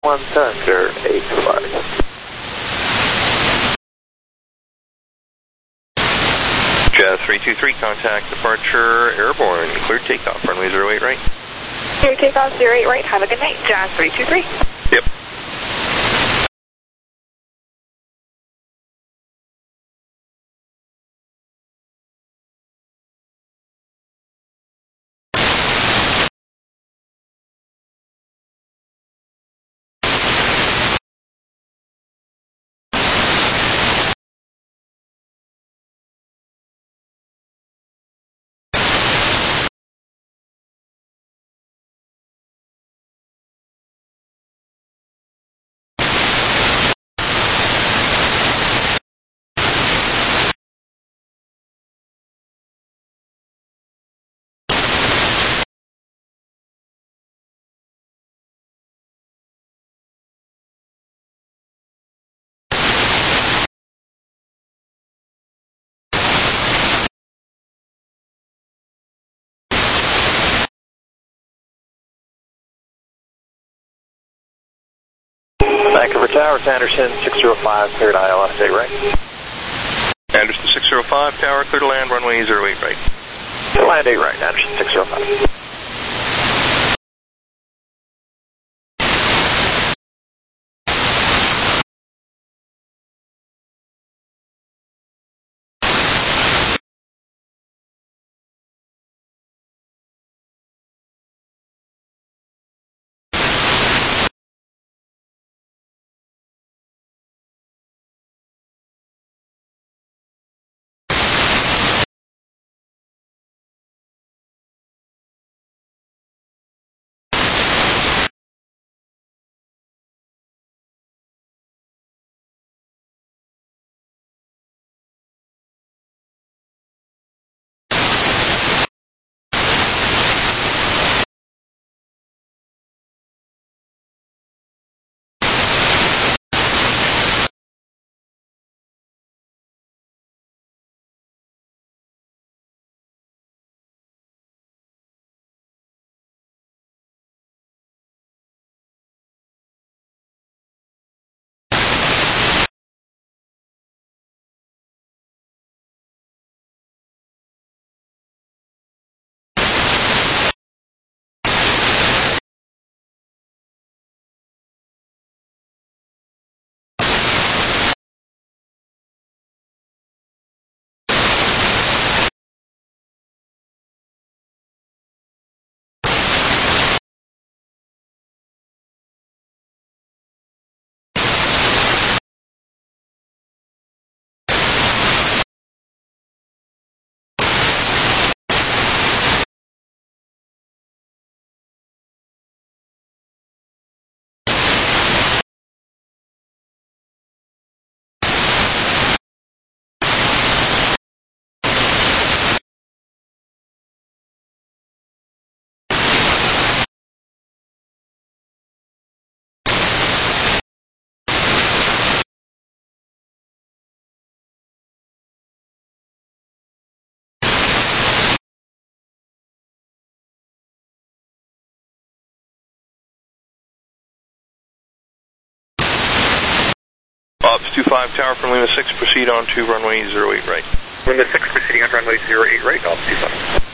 Thunder 85. Jazz 323, contact departure airborne. Clear takeoff, runway 08 right. Clear takeoff 08 right, have a good night. Jazz 323. Yep. Vancouver Tower, Anderson 605, cleared ILS 8 right. Anderson 605, tower, clear to land, runway 08 right. Land 8 right, Anderson 605. Ops 25, tower from Lima 6, proceed on to runway 08 right. Lima 6 proceeding on runway 08 right, Ops 25.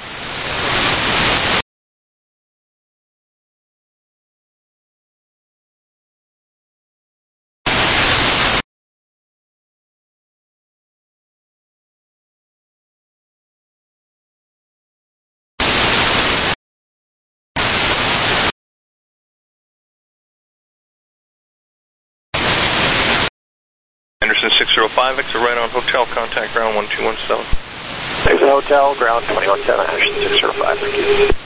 Anderson 605, exit right on hotel, contact ground 1217. Exit hotel, ground 217, Anderson 605, thank you.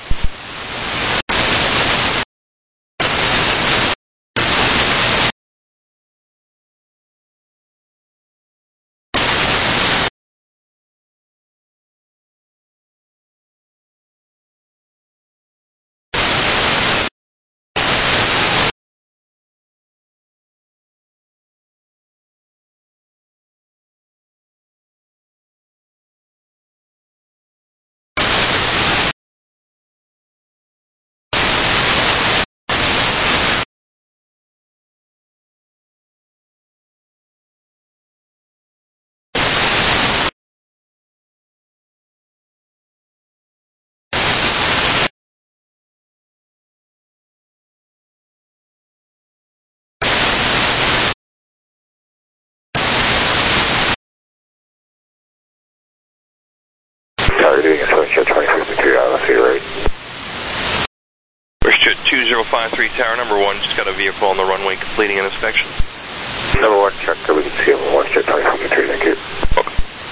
Westjet 2053, LSC right. Westjet 2053, tower number 1, just got a vehicle on the runway completing an inspection. Number 1, check that we can see him, Westjet 2053, thank you. Okay.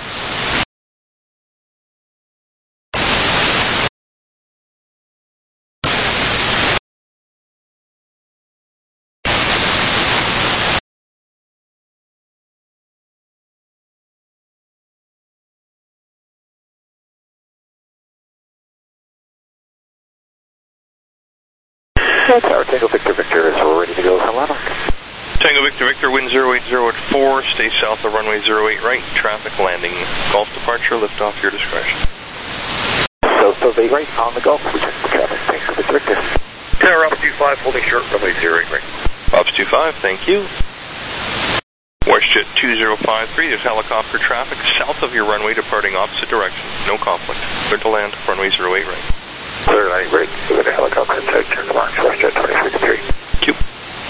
Tower Tango Victor Victor, so we're ready to go. Hello. Tango Victor Victor, wind 080 at 4, stay south of runway 08 right, traffic landing, Gulf departure, lift off your discretion. So they right on the Gulf, we just traffic, Tango Victor Victor. Tower Ops 25, holding short, runway 08 right. Ops 25, thank you. Westjet 2053, there's helicopter traffic south of your runway departing opposite direction, no conflict. Clear to land, runway 08 right. Clear line, great. We're going to helicopter and take turn to launch, Westjet 2053. Thank you.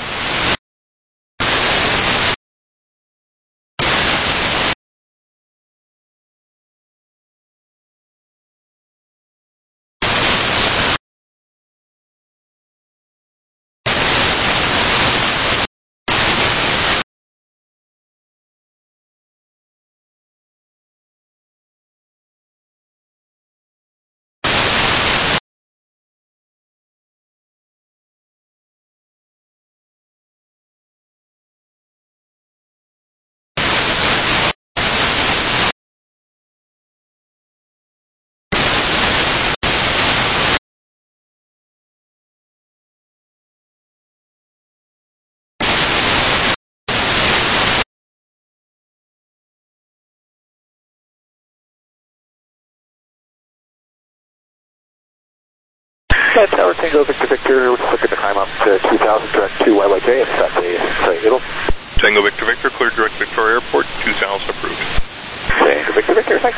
Tower Tango Victor Victor, we're just looking to climb up to 2000 direct to YYJ if that's a middle. Tango Victor Victor, clear direct Victoria Airport, 2000 approved. Tango Victor Victor, thanks.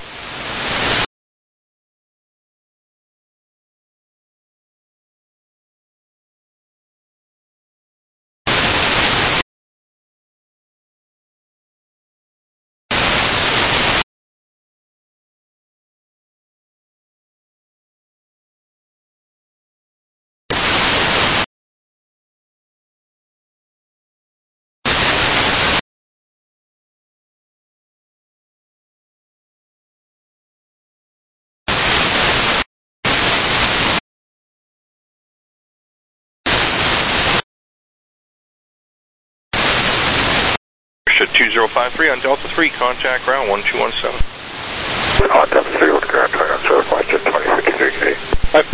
Westjet 2053 on Delta 3, contact ground 1217. On Delta 3 with ground turn on South Westjet 2053. Hi.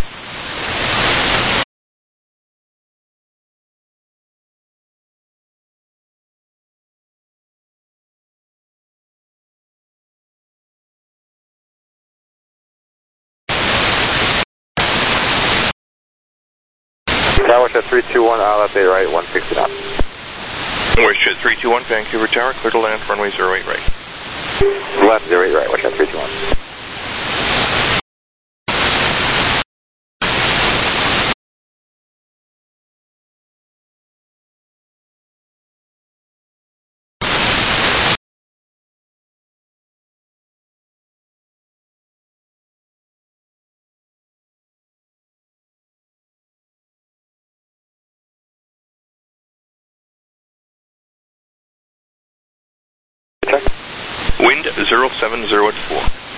Tower Westjet 321, left 8 right, 160 knots. Westjet 321, Vancouver Tower, clear to land, runway 08 right. Left 08 right, Westjet 321. Wind 070 at 4.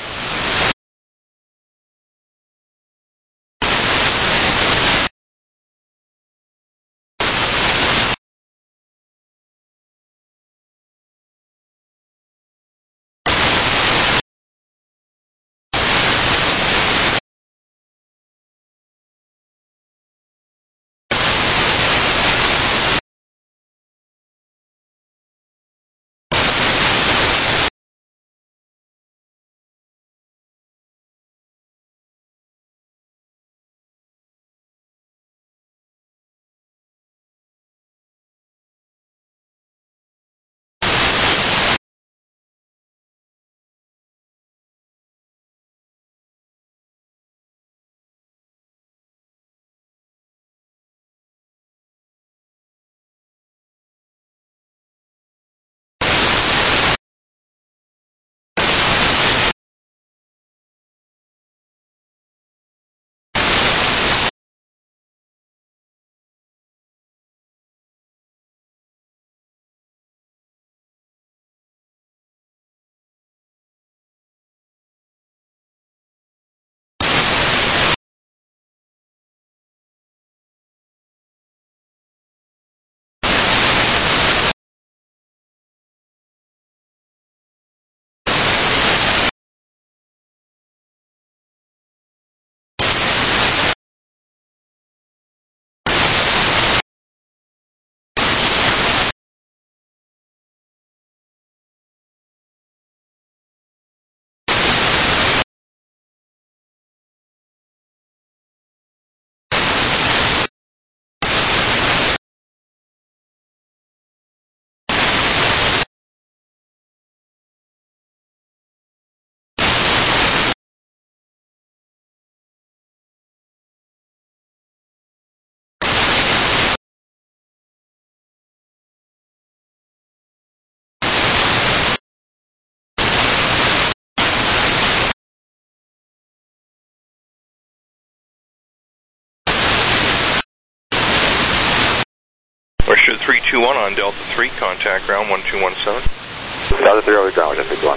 321 on Delta 3, contact ground 1217. Delta 3 over ground, just 1.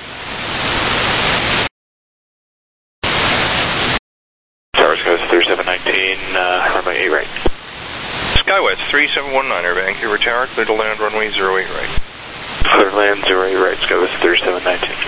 Towers goes 3719, runway 8 right. Skywest 3719er, Vancouver Tower, clear to land runway 08 right. Clear to land 08 right, Skywest 3719.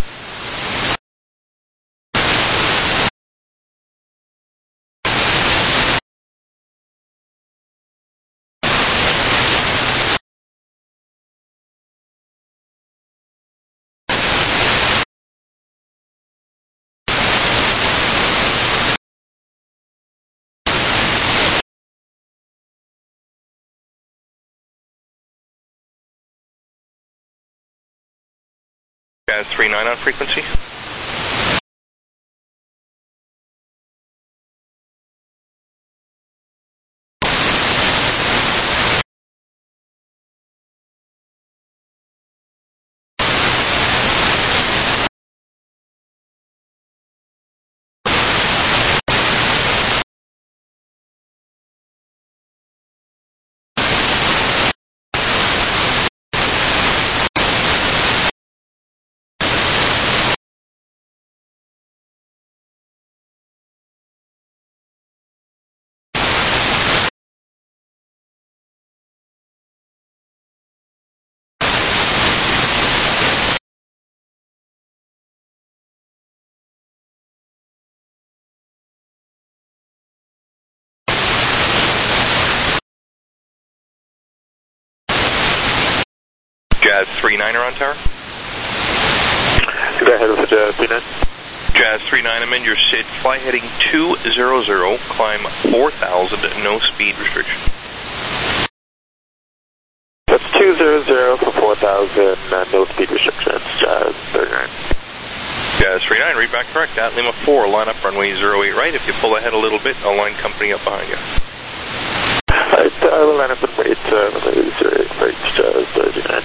Jazz 39 on frequency. Jazz 39er on tower. Go ahead with the Jazz 39. Jazz 39, I'm in your SID. Fly heading 200, climb 4,000, no speed restriction. That's 200 for 4,000, no speed restrictions, Jazz 39. Jazz 39, read back correct. At Lima 4, line up runway 08 right. If you pull ahead a little bit, I'll line company up behind you. Alright, we'll line up and wait, runway 08 right, Jazz 39.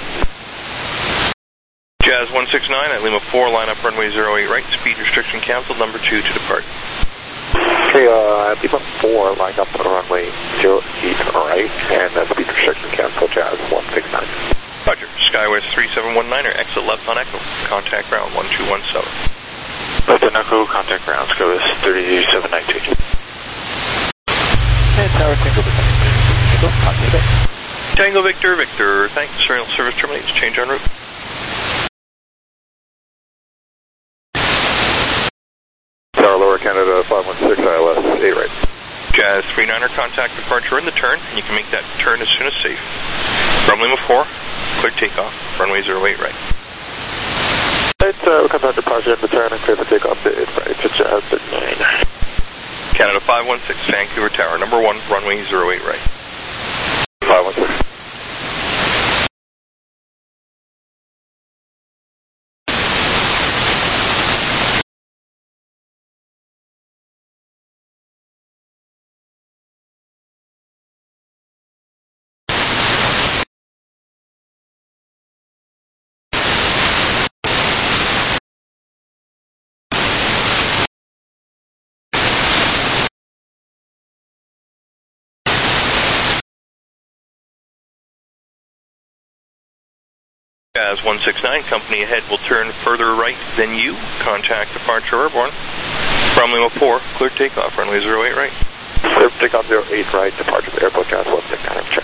Jazz 169 at Lima 4, line up runway 08 right. Speed restriction canceled, number 2 to depart. Okay, Lima 4, line up on runway 08 right, and speed restriction cancel, Jazz 169. Roger. Skywest 3719er, exit left on Echo. Contact ground 1217. Left on Echo, contact ground, Skywest 3719. And Tower Tango Victor. Tango Victor, Victor. Thanks. Rail service terminates. Change en route. Tower Lower Canada 516, ILS 8 right. Jazz 39er, contact departure in the turn, and you can make that turn as soon as safe. From Lima 4, clear takeoff, runway 08 right. Right, we'll come down departure in the turn and clear the takeoff to 8 right to Jazz 39. Canada 516, Vancouver Tower, number 1, runway 08 right. 516. Jazz 169, company ahead will turn further right than you. Contact departure airborne. From Lima 4, clear takeoff, runway 08 right. Clear takeoff 08 right, departure of airport, Jazz 169, check.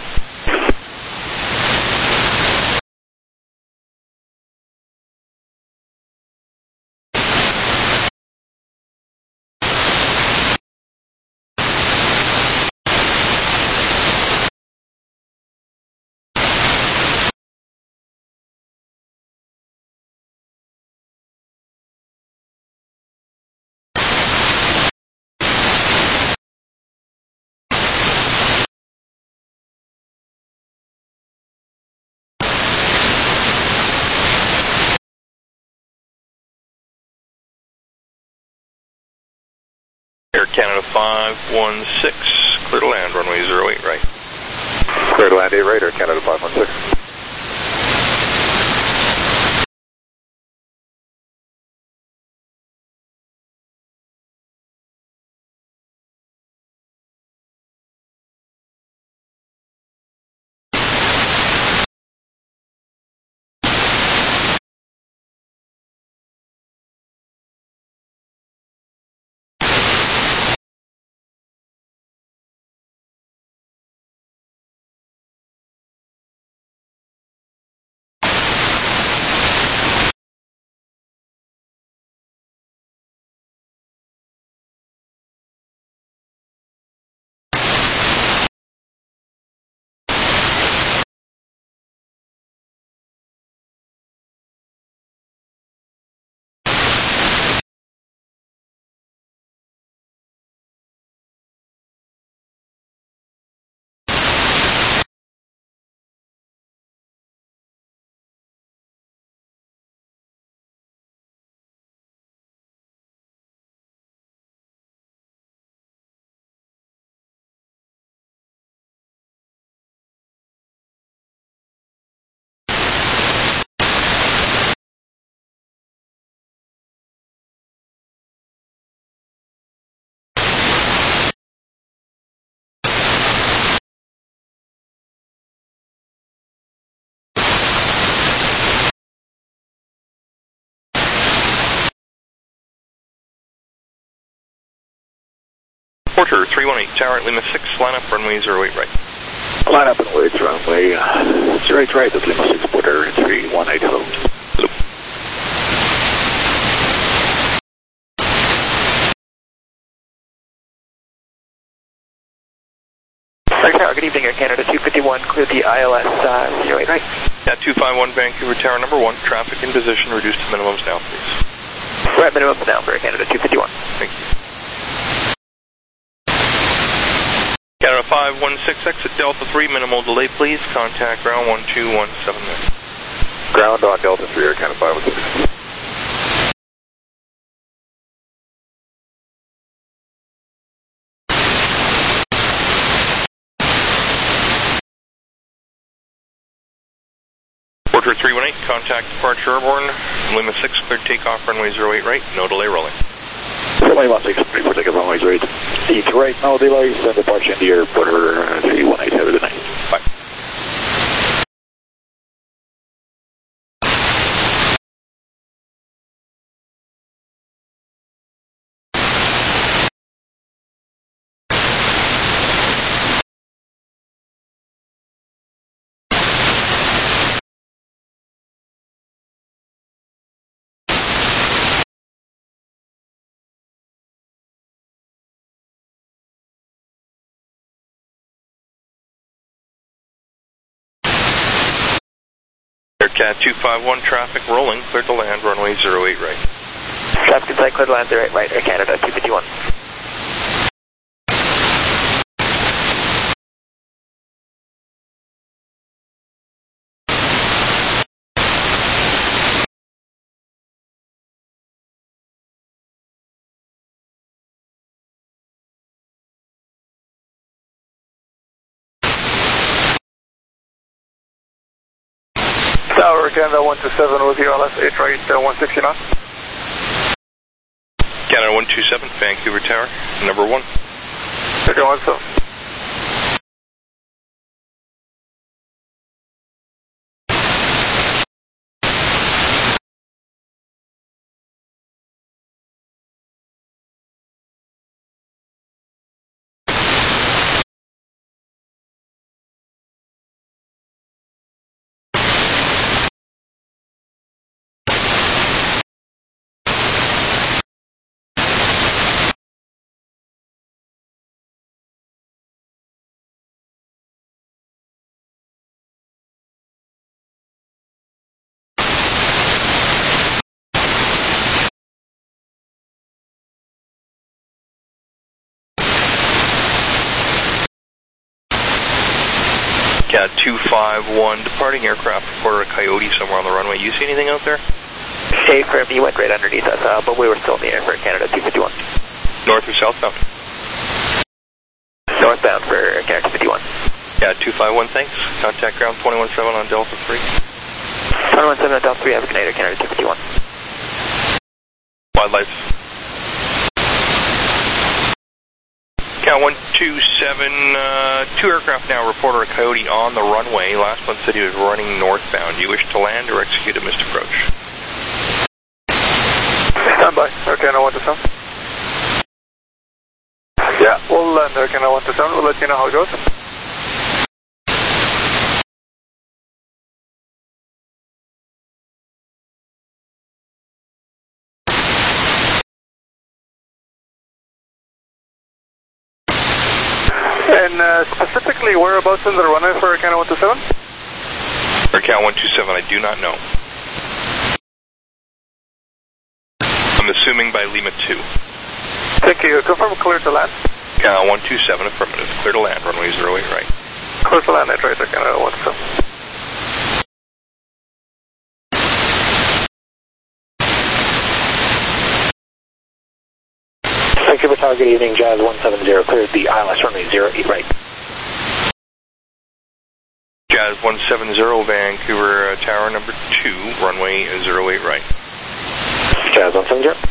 Air Canada 516, clear to land, runway 08 right. Clear to land 8 right, Air Canada 516. Porter 318, tower at Lima 6, line up runway 08 right. Line up and wait, runway 08 right, that's Lima 6, Porter 318, hello. Hello. Good evening, Air Canada 251, clear the ILS 08 right. Yeah, 251 Vancouver Tower number 1, traffic in position, reduced to minimums now, please. We're at minimums now for Air Canada 251. Thank you. Canada 516, exit Delta 3, minimal delay, please. Contact ground 12179. Ground on Delta 3, Air Canada 516. Porter 318, contact departure airborne, Lima 6, cleared takeoff, runway 08 right, no delay rolling. Lima 6, for takeoff, runway 08 right, no delays, and departure in the air, Porter 318, have a good night. Bye. Aircat 251, traffic rolling, cleared to land, runway 08 right. Traffic inside, clear to land 08 right, Air Canada 251. Tower Canada 127 with you, LS 8 right, 160 knots. Canada 127, Vancouver Tower, number 1. Okay, 17. Cat 251, departing aircraft, reporter a coyote somewhere on the runway. You see anything out there? Hey, firm, you went right underneath us, but we were still in the air for Air Canada 251. North or southbound? Northbound for Air Canada 251. Cat 251, thanks. Contact ground 217 on Delta 3. 217 on Delta 3, have a good night, Air Canada 251. Wildlife. Cat 127, 2 aircraft now, reporter a coyote on the runway. Last one said he was running northbound. Do you wish to land or execute a missed approach? Stand by, Air Canada 127. Yeah, we'll land Air Canada 127, we'll let you know how it goes. And specifically, whereabouts in the runway for Air Canada 127? Aircat 127, I do not know. I'm assuming by Lima 2. Thank you. Confirm clear to land. Cat 127, affirmative. Clear to land, runway 08 right. Clear to land, right, Air Canada 127. Vancouver Tower, good evening, Jazz 170, cleared the ILS runway 08 right. Jazz 170, Vancouver Tower number 2, runway 08 right. Jazz 170.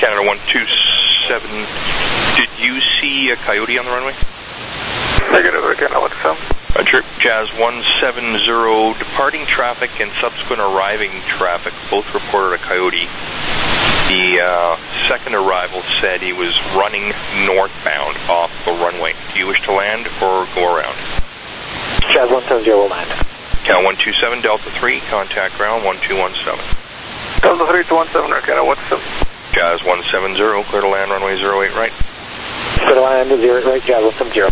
Canada 127, did you see a coyote on the runway? Negative, Canada 127. Roger. Jazz 170, departing traffic and subsequent arriving traffic both reported a coyote. The second arrival said he was running northbound off the runway. Do you wish to land or go around? Jazz 170 will land. Cal 127, Delta 3, contact ground 1217. Delta 3 to 17, Canada 127. Jazz 170, clear to land runway 08 right. Clear to land 08 right, Jazz 170.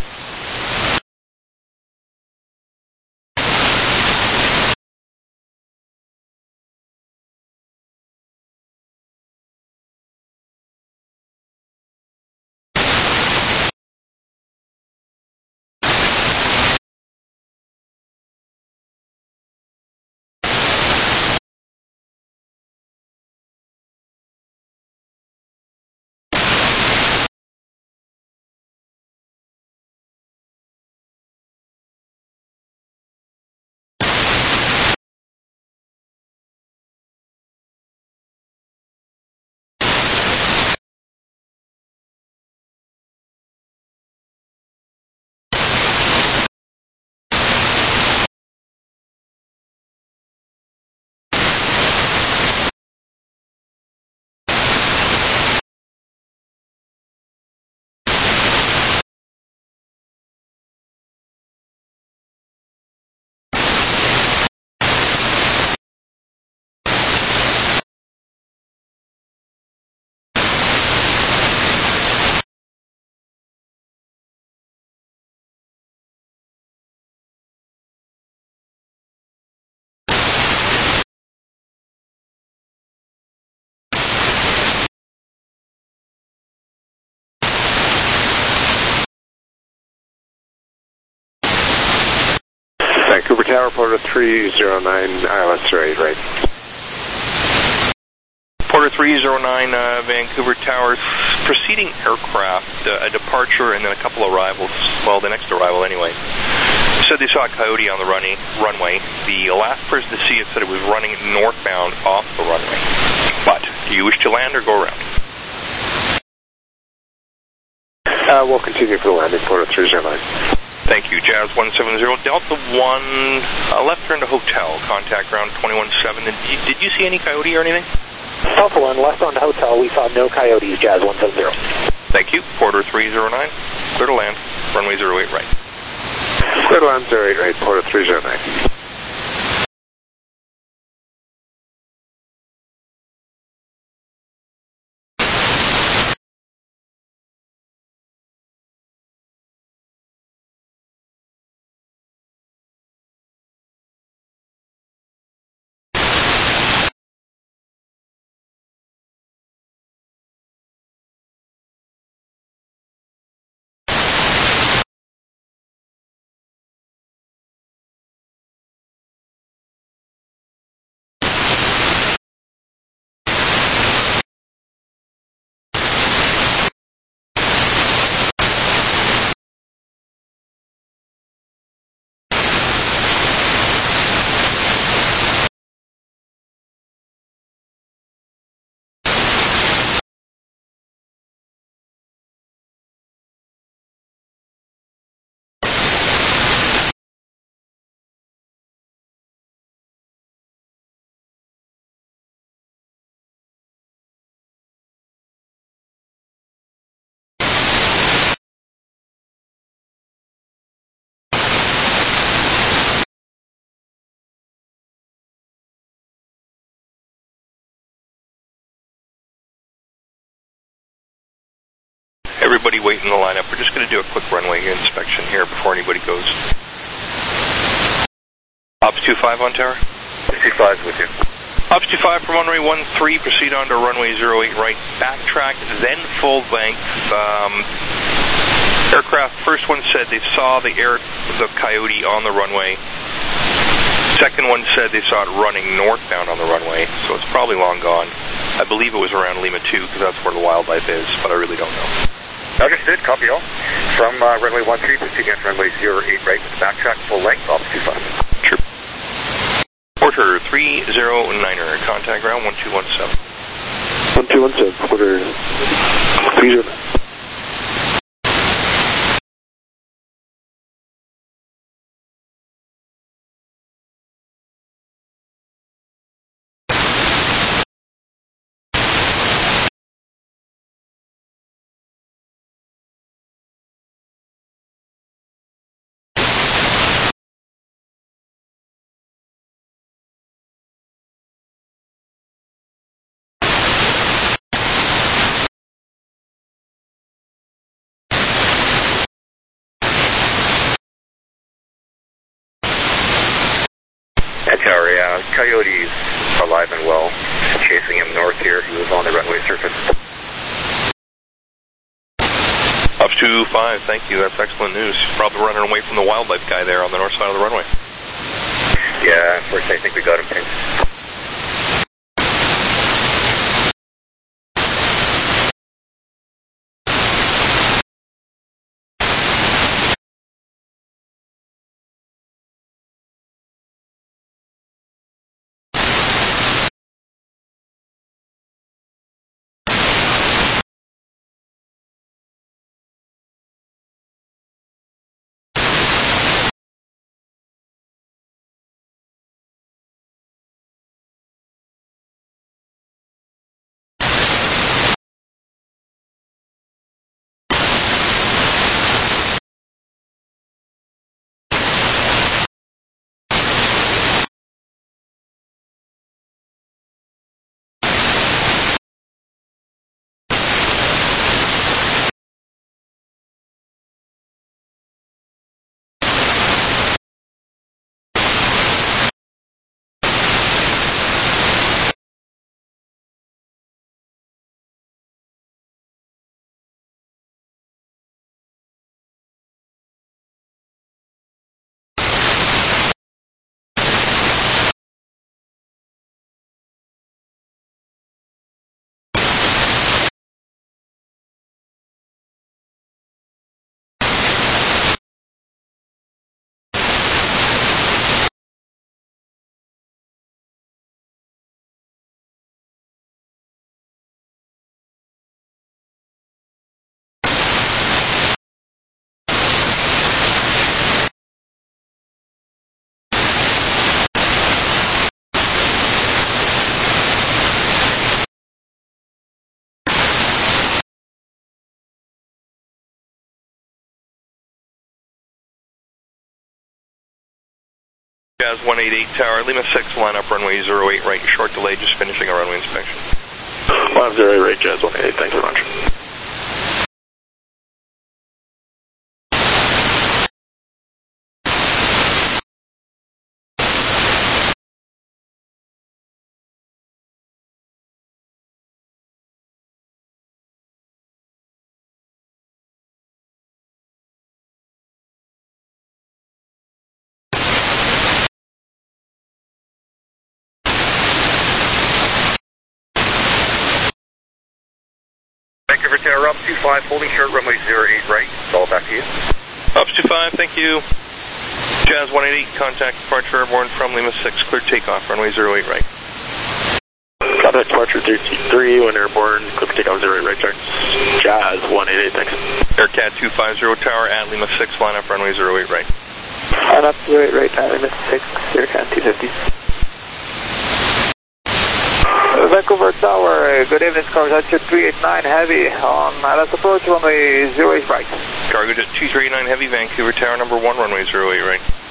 Vancouver Tower, Porter 309, ILS 08 right. Porter 309, Vancouver Tower, preceding aircraft, a departure and then a couple arrivals, well, the next arrival anyway. Said they saw a coyote on the runway. The last person to see it said it was running northbound off the runway. But, do you wish to land or go around? We'll continue for the landing, Porter 309. Thank you. Jazz 170, Delta 1, left turn to hotel, contact ground 217. Did you see any coyote or anything? Alpha 1, left on to hotel, we saw no coyotes, Jazz 170. Thank you. Porter 309, clear to land, runway 08 right. Clear to land 08 right, Porter 309. Everybody wait in the lineup. We're just going to do a quick runway inspection here before anybody goes. Ops 25 on tower. 25 with you. Ops 25 from runway 13, proceed on to runway 08 right, backtrack, then full length. Aircraft, first one said they saw the coyote on the runway. Second one said they saw it running northbound on the runway, so it's probably long gone. I believe it was around Lima 2, because that's where the wildlife is, but I really don't know. Understood, copy all. From runway 13, proceeding on runway 08 right with backtrack full length, off 25. True. Porter 309er, contact ground 1217. 1217, quarter 30. Tower, yeah. Coyotes alive and well. Chasing him north here. He was on the runway surface. Up to 5, thank you. That's excellent news. He's probably running away from the wildlife guy there on the north side of the runway. Yeah, unfortunately, I think we got him pinned. Jazz 188 Tower, Lima 6, line up runway 08 right, short delay, just finishing our runway inspection. 108 right, Jazz 188, thanks very much. Vancouver Tower, up 25, holding short, runway 08 right. It's all back to you. Up to 5, thank you. Jazz 188, contact departure airborne from Lima 6, clear takeoff, runway 08 right. Contact departure 33, when airborne, clear takeoff 08 right, sir. Jazz 188, thanks. Aircat 250 Tower at Lima 6, line up runway 08 right. And up 08 right, Lima 6, Aircat 250. Vancouver Tower, good evening, Cargo Jet 389 Heavy on let's approach runway 08 right. Cargo Jet 239 Heavy, Vancouver Tower number 1, runway 08 right.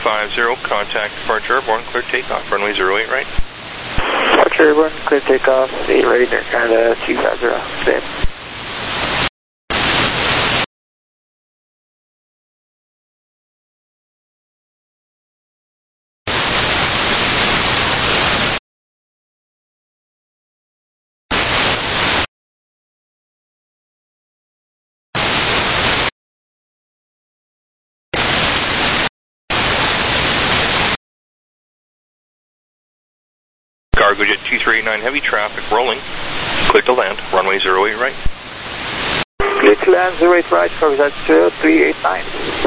250, contact departure airborne, clear takeoff, runway 08 right. Departure airborne, clear takeoff, 8 right, Air Canada 250, same. Cargo Jet 2389 heavy traffic rolling, clear to land, runway 08 right. Clear to land 08 right, Cargo Jet 0389.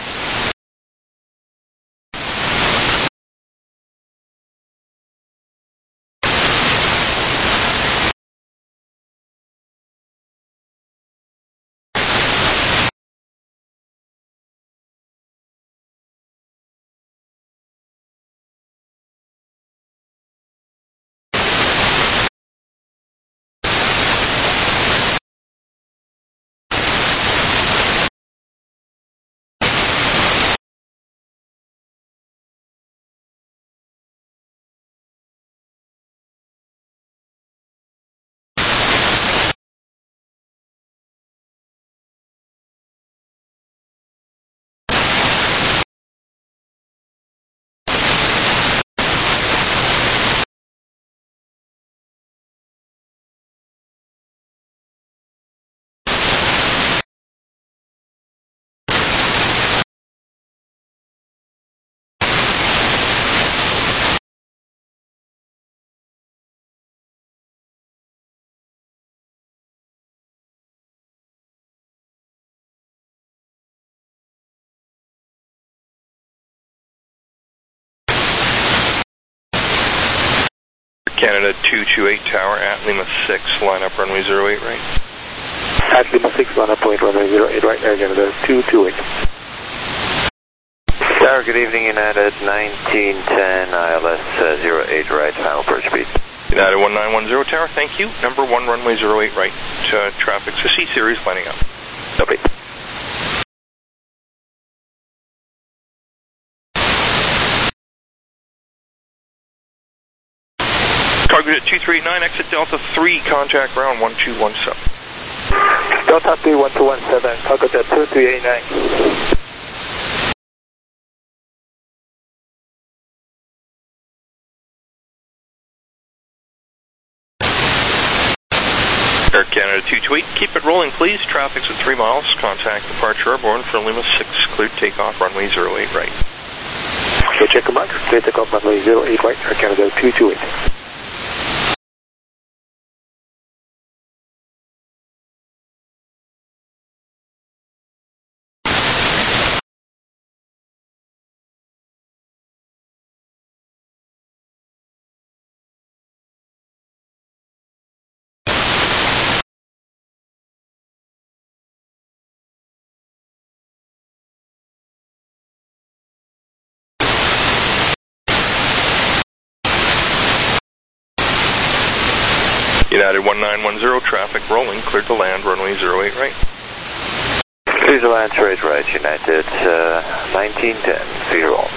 Canada 228 tower at Lima 6, line up runway 08 right. At Lima 6, line up point runway 08 right, Air Canada 228. Tower, good evening, United 1910, ILS 08 right, final approach speed. United 1910 tower, thank you. Number 1 runway 08 right. Traffic's a C series lining up. Copy. Cargo Jet 2389, exit Delta 3, contact ground 1217. Delta 3 1217, Cargo Jet 2389. Air Canada 228, keep it rolling please. Traffic's at 3 miles, contact departure airborne for Lima 6, cleared takeoff, runway 08 right. Okay, check them out. Clear takeoff, runway 08 right, Air Canada 228. United 1910, traffic rolling, cleared to land, runway 08 right. Clear to land straight right, United 1910, clear roll.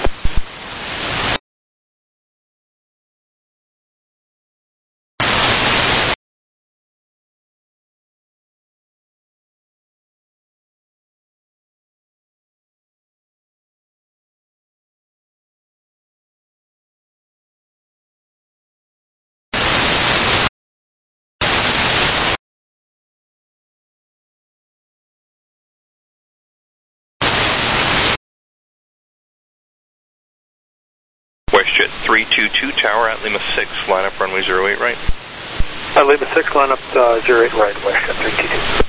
WestJet 322 tower at Lima 6, line up runway 08 right. At Lima 6, line up 08 right, WestJet 322.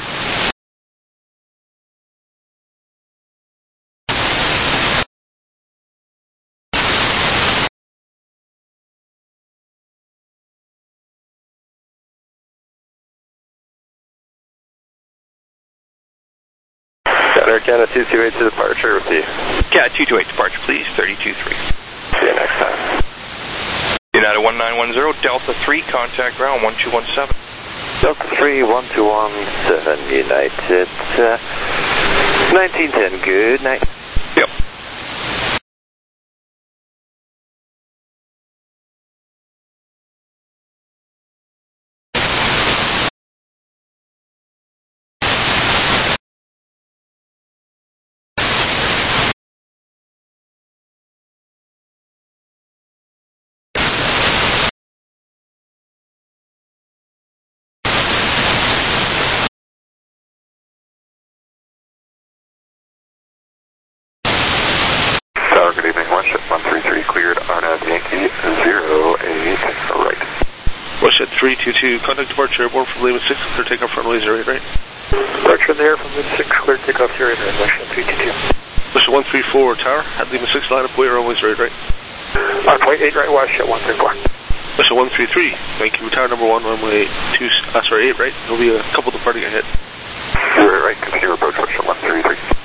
Air Canada 228 to departure, receive. Cat 228 departure please, 32-3. See you next time. United 1910, Delta 3, contact ground 1217. Delta 3 1217, United 1910, good night. Yep. 322, contact departure airborne from Lima 6, clear takeoff runway 08 right. Departure in the air from Lima 6, clear takeoff 08 right, Washington 322. Mission 134 tower, at Lima 6, line up, wait runway 08 right. Runway 8 right, Washington 134. Mission 133, Vancouver tower number 1, runway 8 right. There'll be a couple departing ahead. 08 right, continue approach, Mission 133.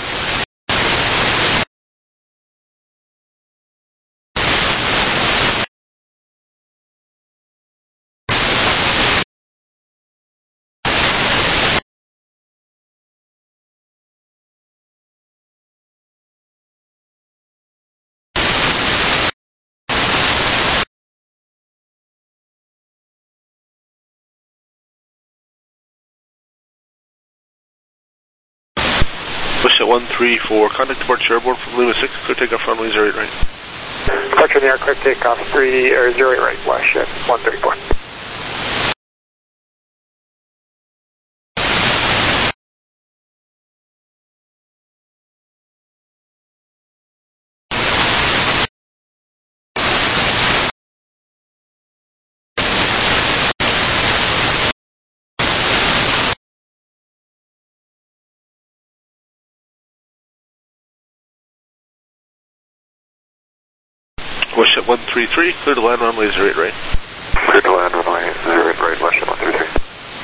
Mission 134, contact departure airborne from Lima 6, clear takeoff runway 08 right. Departure in the air, clear takeoff 08 right, Washington 134. Washington 133, clear to land runway 08 right. Clear to land runway 08 right, Washington 133.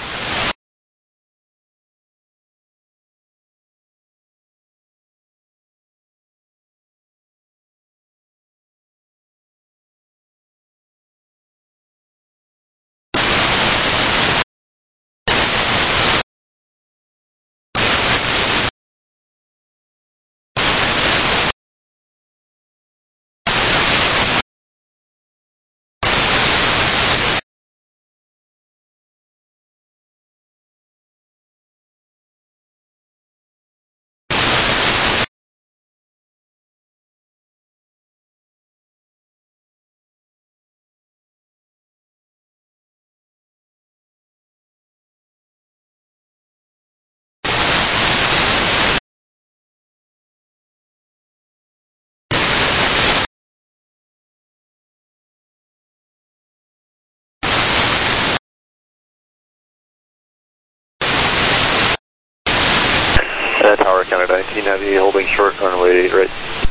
Tower Canada 19 Heavy, holding short runway 8 right.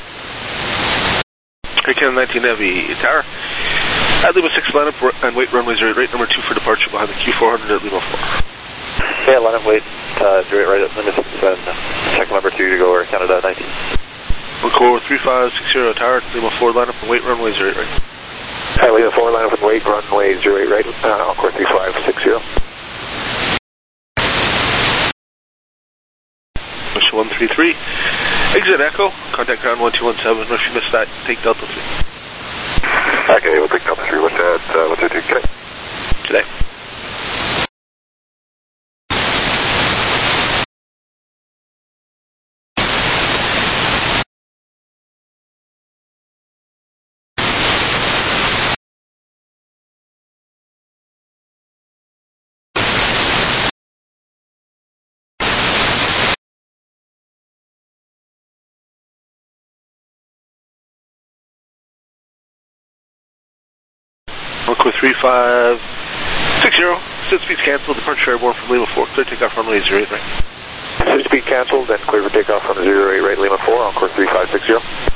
Air Canada 19 Heavy, tower. At Lima 6, line up and wait runway 08 right, number 2 for departure behind the Q400 at Lima 4. Yeah, line up, wait, 08 right at Lima 6, and check number 2 to go Air Canada 19. Encore 3560 tower, Lima 4, line up and wait runway 08 right. Lima 4, line up and wait, runway 08 right, Encore 3560. Mission 133, exit Echo, contact ground 1217, if you missed that, take Delta 3. Okay, we'll take Delta 3, what's that take today? Today. Encore 3560, sit speeds canceled, departure airborne from Lima 4, clear takeoff runway 08 right. Sit speed canceled, then clear for takeoff from 08 right, Lima 4, Encore 3560.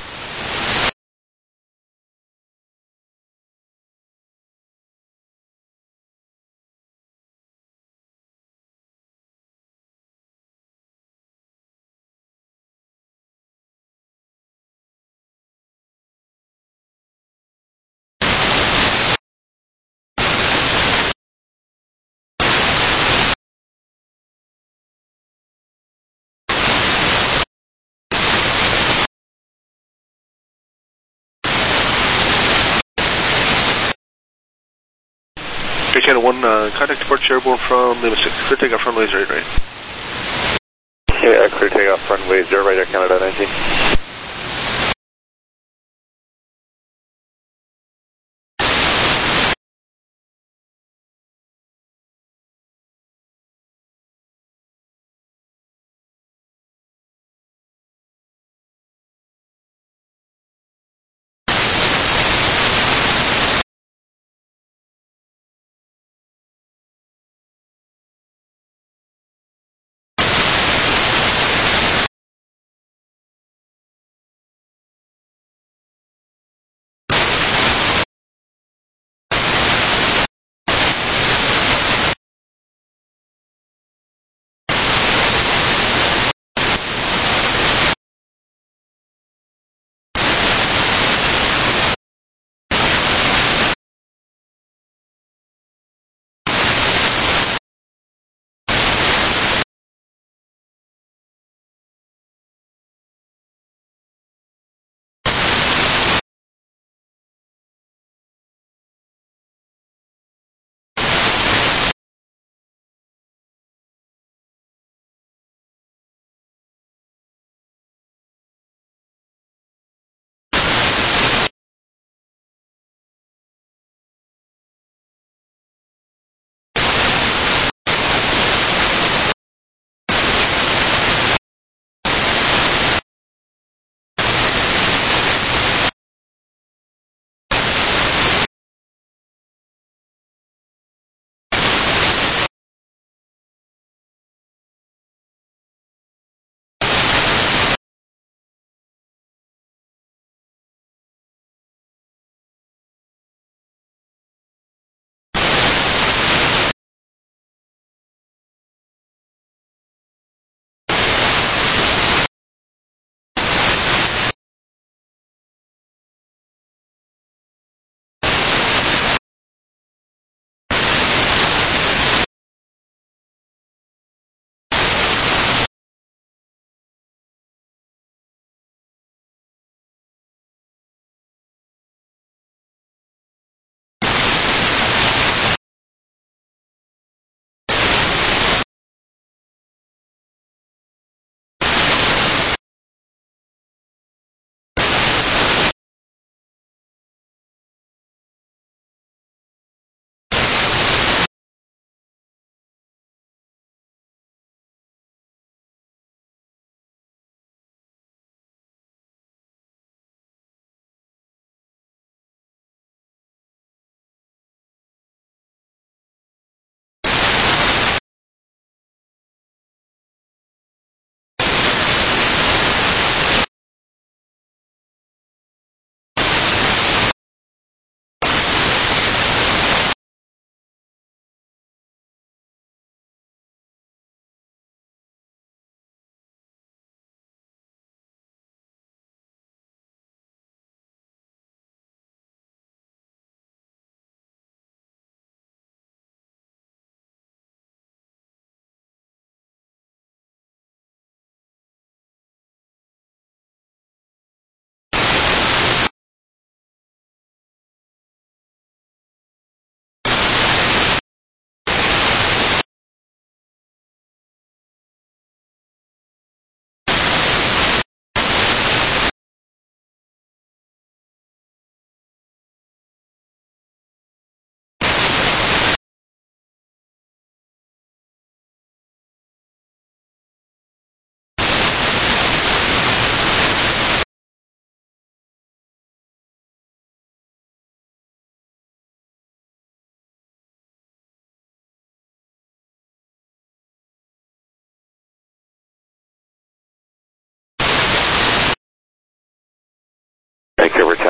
Air Canada 1, contact departure airborne from Lima 6, clear takeoff runway 08 right. Yeah, clear takeoff runway 0 right, Air Canada 19.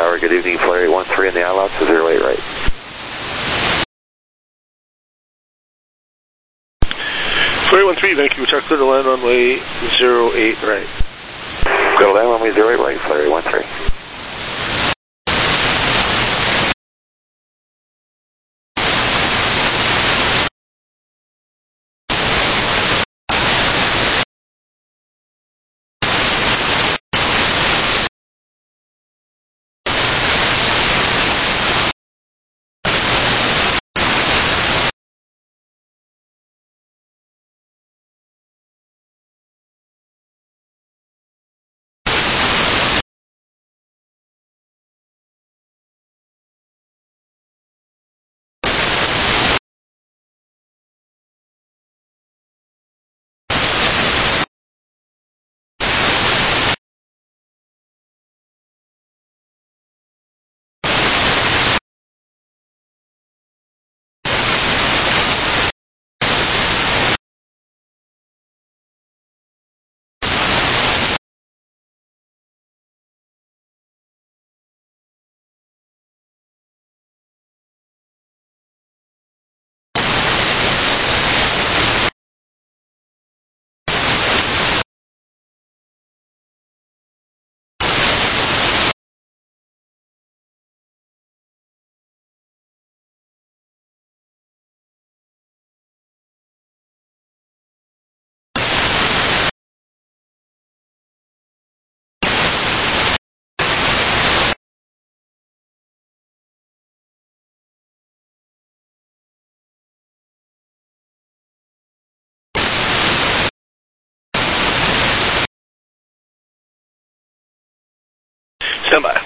Tower, good evening, Flyer 13 in the ILOT to 08 right. Flyer 13, Vancouver Tower, clear to land runway 08 right. Clear to land runway 08 right, Flyer 13. Stand by.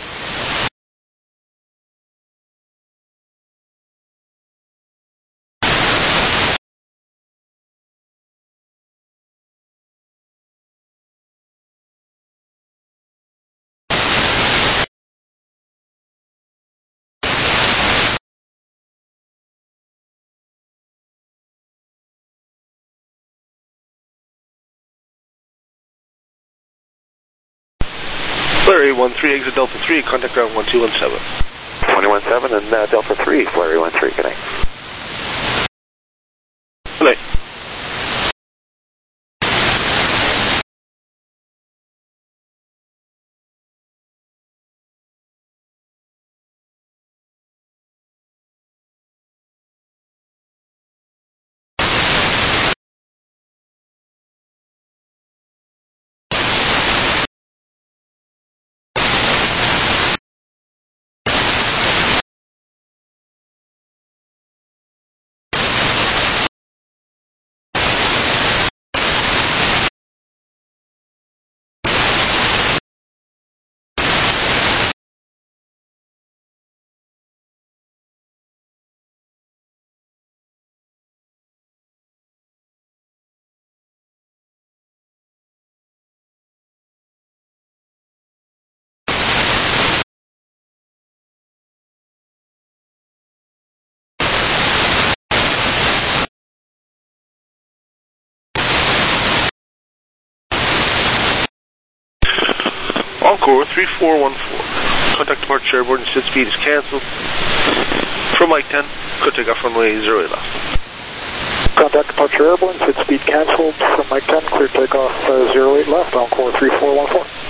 Flyer 13, exit Delta 3, contact ground 1217. 217 and Delta 3, Flyer 13, good night. Good night. Encore 3414. Contact departure airborne and sit speed is cancelled. From Mike 10, could take off runway 08 left. Contact departure airborne, sit speed cancelled. From Mike 10, clear takeoff 08 left, Encore 3414.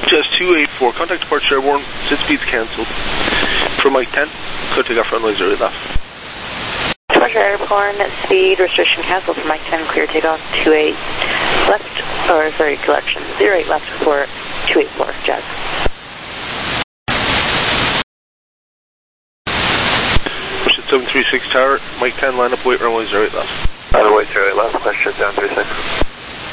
Jazz 284, contact departure airborne, sit speeds cancelled. For Mike 10, clear takeoff runway 0 left. Departure airborne, speed restriction cancelled for Mike 10, clear takeoff 28 left, or sorry, correction, 08 left for 284, Jazz. Push at 736 tower, Mike 10, line up, wait, runway 08 left. Runway 08 left, question 736.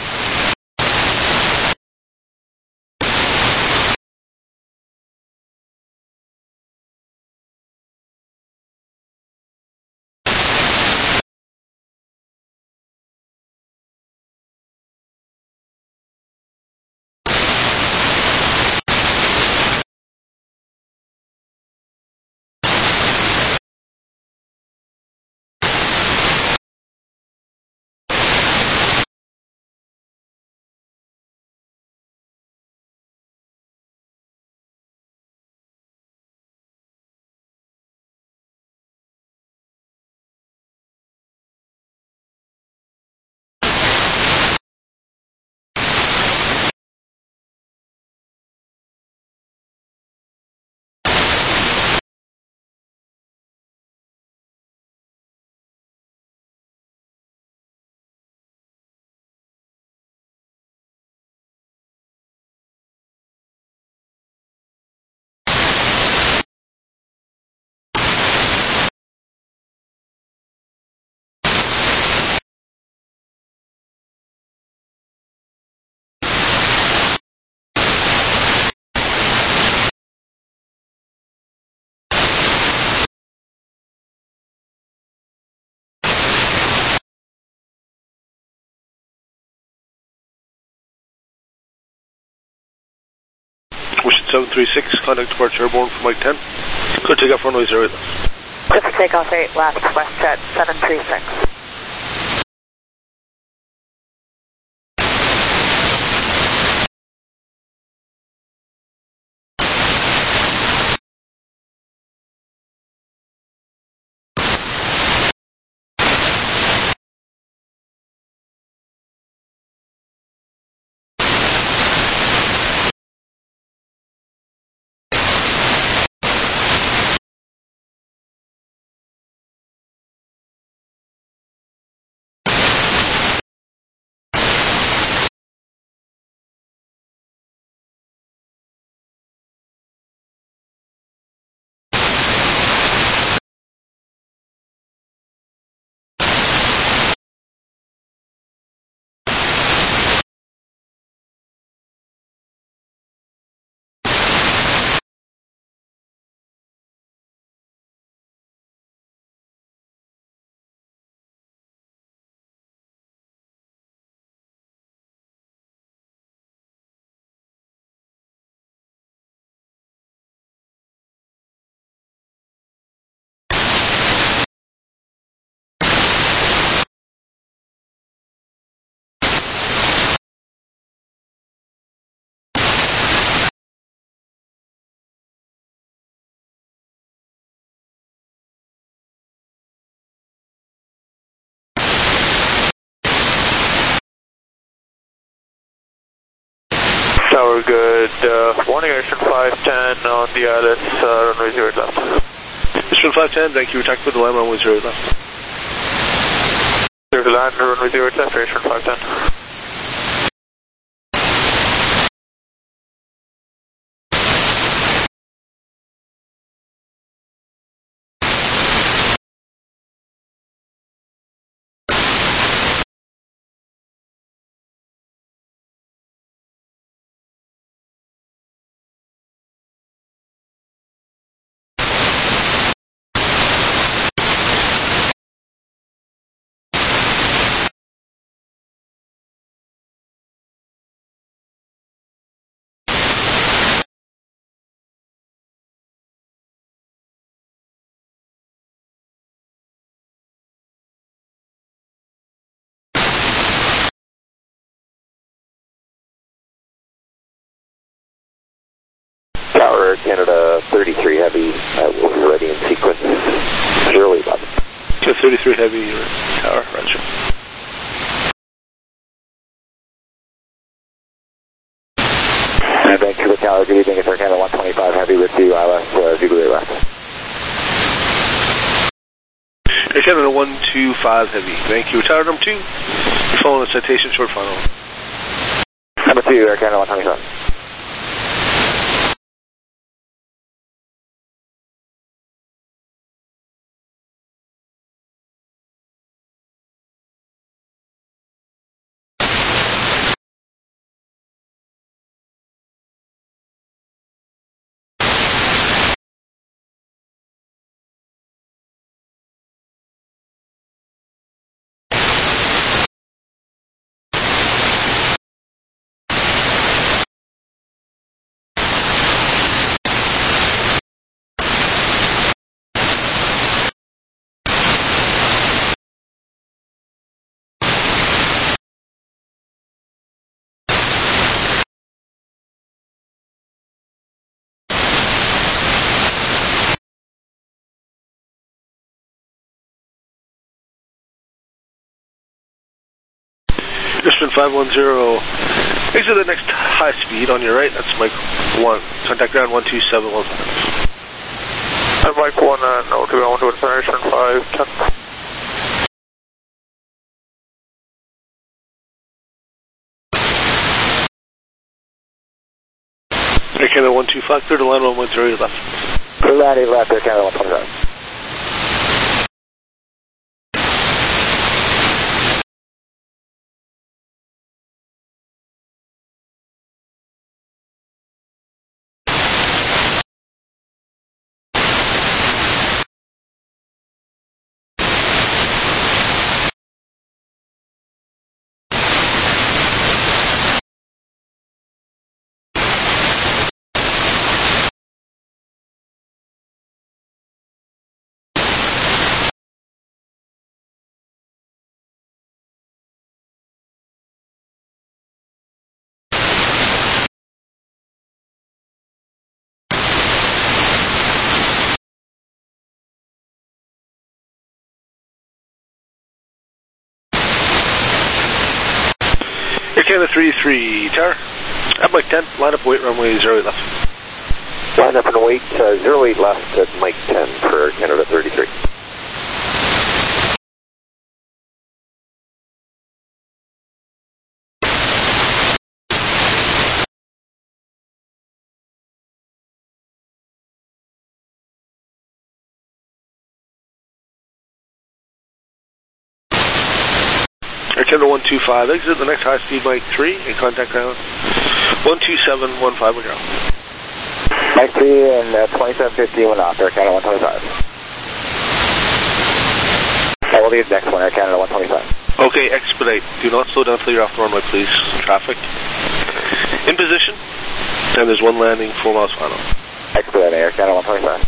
Push at 736, contact departure airborne for Mike 10, clear takeoff runway 0 left. Clear for takeoff 8 left, WestJet 736. Tower good. Warning Ocean 510 on the Alice, runway 0 left. Ocean 510, thank you, attack with the line, runway 0 left. Clear to land, runway 0 left, Ocean 510. Tower Canada 33 Heavy, we'll be ready in sequence 0 left. 33 Heavy, Tower, roger. Vancouver Tower. Canada 125 Heavy. Vancouver Tower number 2. You're following a citation short final. Number 2, Air Canada 127. Brisbane 510. Exit the next high speed on your right. That's Mike 1. Contact ground 12715. I'm Mike 1, no to go into information 510. Air Canada 125, clear to line 110 left. Clear line 8 left, Air Canada 127. Air Canada 33 Tower. At Mike 10, line up wait runway 08 left. Line up and wait 08 left at Mike 10 for Air Canada 33. Air Canada 125, exit the next high speed Mike 3 and contact ground 12715 McGraw. Mike 3 and 2750 went off, Air Canada 125. I will lead the next one, Air Canada 125. Okay, expedite. Do not slow down until you're off the runway, please. Traffic. In position. And there's one landing, 4 miles final. Expedite, Air Canada 125.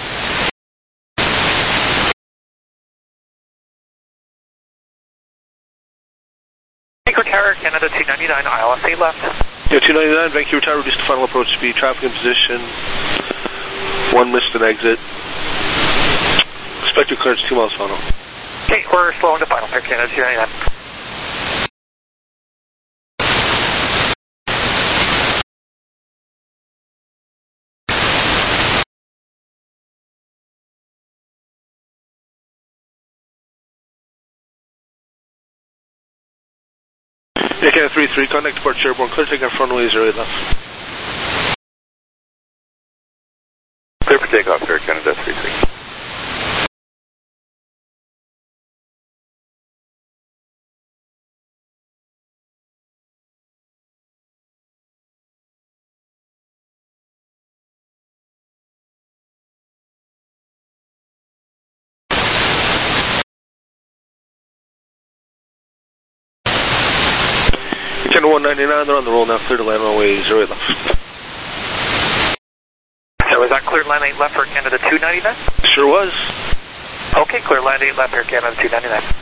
Vancouver Tower, Canada 299, ILS 8 left. Yeah, 299, Vancouver Tower, reduce the final approach speed. Traffic in position. 1 missed an exit. Expect your clearance 2 miles final. Okay, we're slowing to final, Air Canada 299. Air Canada 33, contact departure airborne, clear takeoff runway 08 left. Clear for takeoff, Air Canada 33. Canada 199, they're on the roll now, clear to land runway 08 left. So was that clear line 8 left for Canada 299? Sure was. Okay, clear line 8 left, Air Canada 299.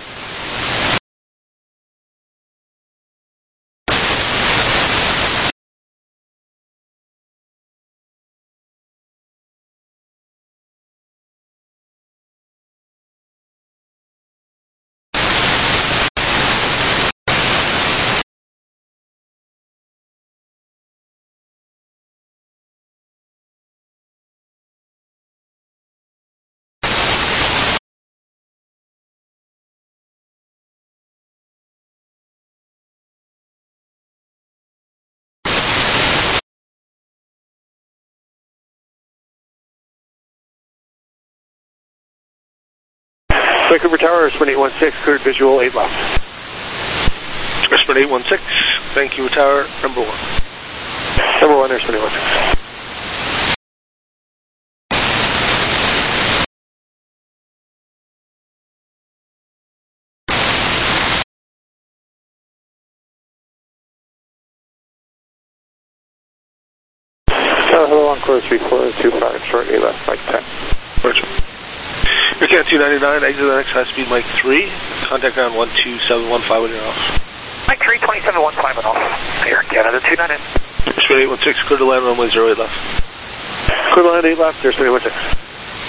Vancouver Tower, Sprint 816, cleared visual 8 left. Sprint 816, Vancouver Tower, number 1. Number 1, there's Sprint 816. Hello, Encore 3425, short 8 left, Mike 10. Roger. Aircat 299, exit the next high speed, Mike 3. Contact ground 12715 when you're off. Mike 3, 2715 and off. Here, Canada 299. Sprint 816, clear to land runway 08 left. Clear to land 8 left, there's Sprint 816.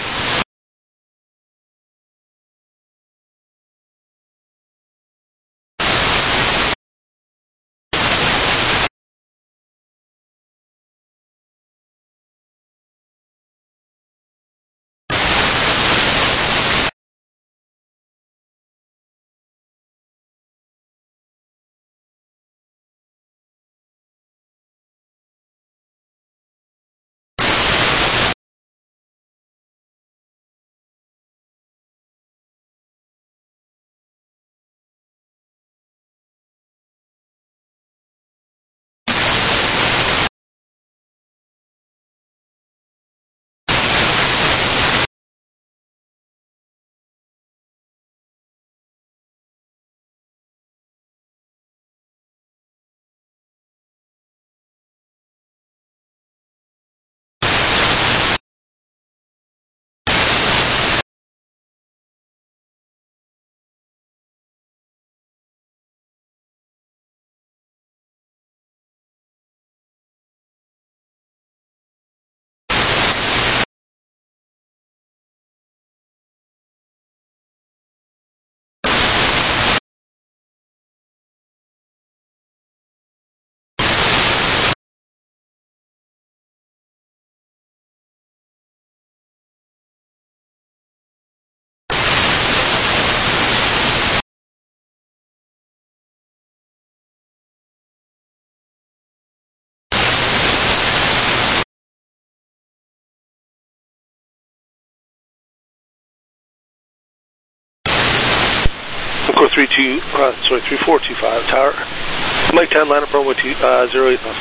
Encore 3425, tower. Mike 10, line up runway 08 left.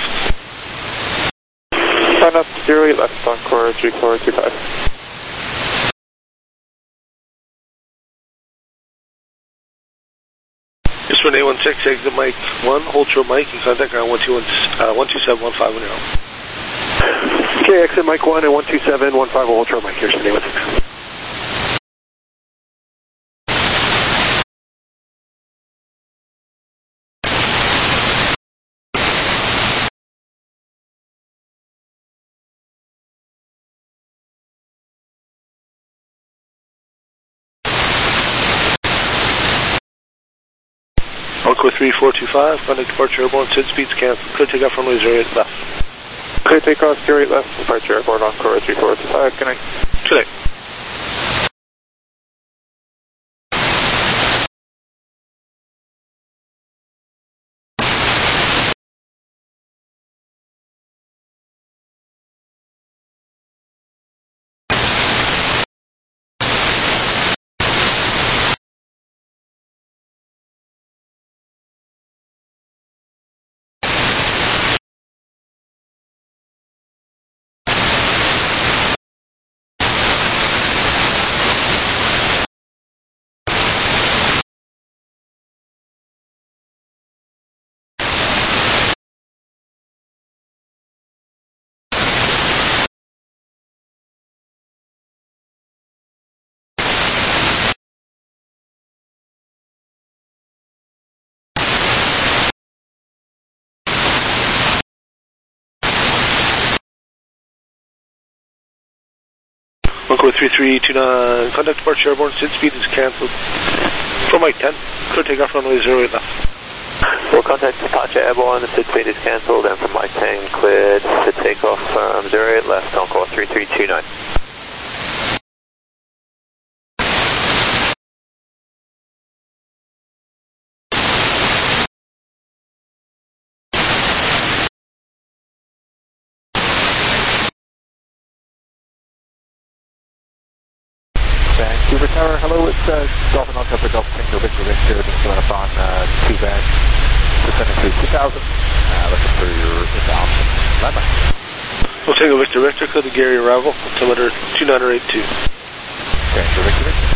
Line up 08 left, Encore 3425. Sprint 816, exit Mike 1, hold short Mike, and contact ground 12715 when you're off. Okay, exit Mike 1 and 12715, hold short Mike, here's Sprint 816. Encore 3425, contact departure airborne, SID speeds cancelled. Clear takeoff runway 08 left. Clear takeoff 08 left, departure airborne, Encore 3425, good night. Good night. Encore 3329, contact departure airborne, SID speed is cancelled. For Mike 10, clear takeoff runway 08 left. We'll contact departure airborne, the SID speed is cancelled, and from Mike 10 cleared to take off from 08 left, Encore 3329. Vancouver Tower, hello, it's Dolphin Hotel for Delta Tango Victor Victor, just coming up on 2 van, descending through 2000, looking for your option. Bye-bye. We'll Tango Victor Victor, code to Gary arrival, altimeter 2982. Tango Victor Victor.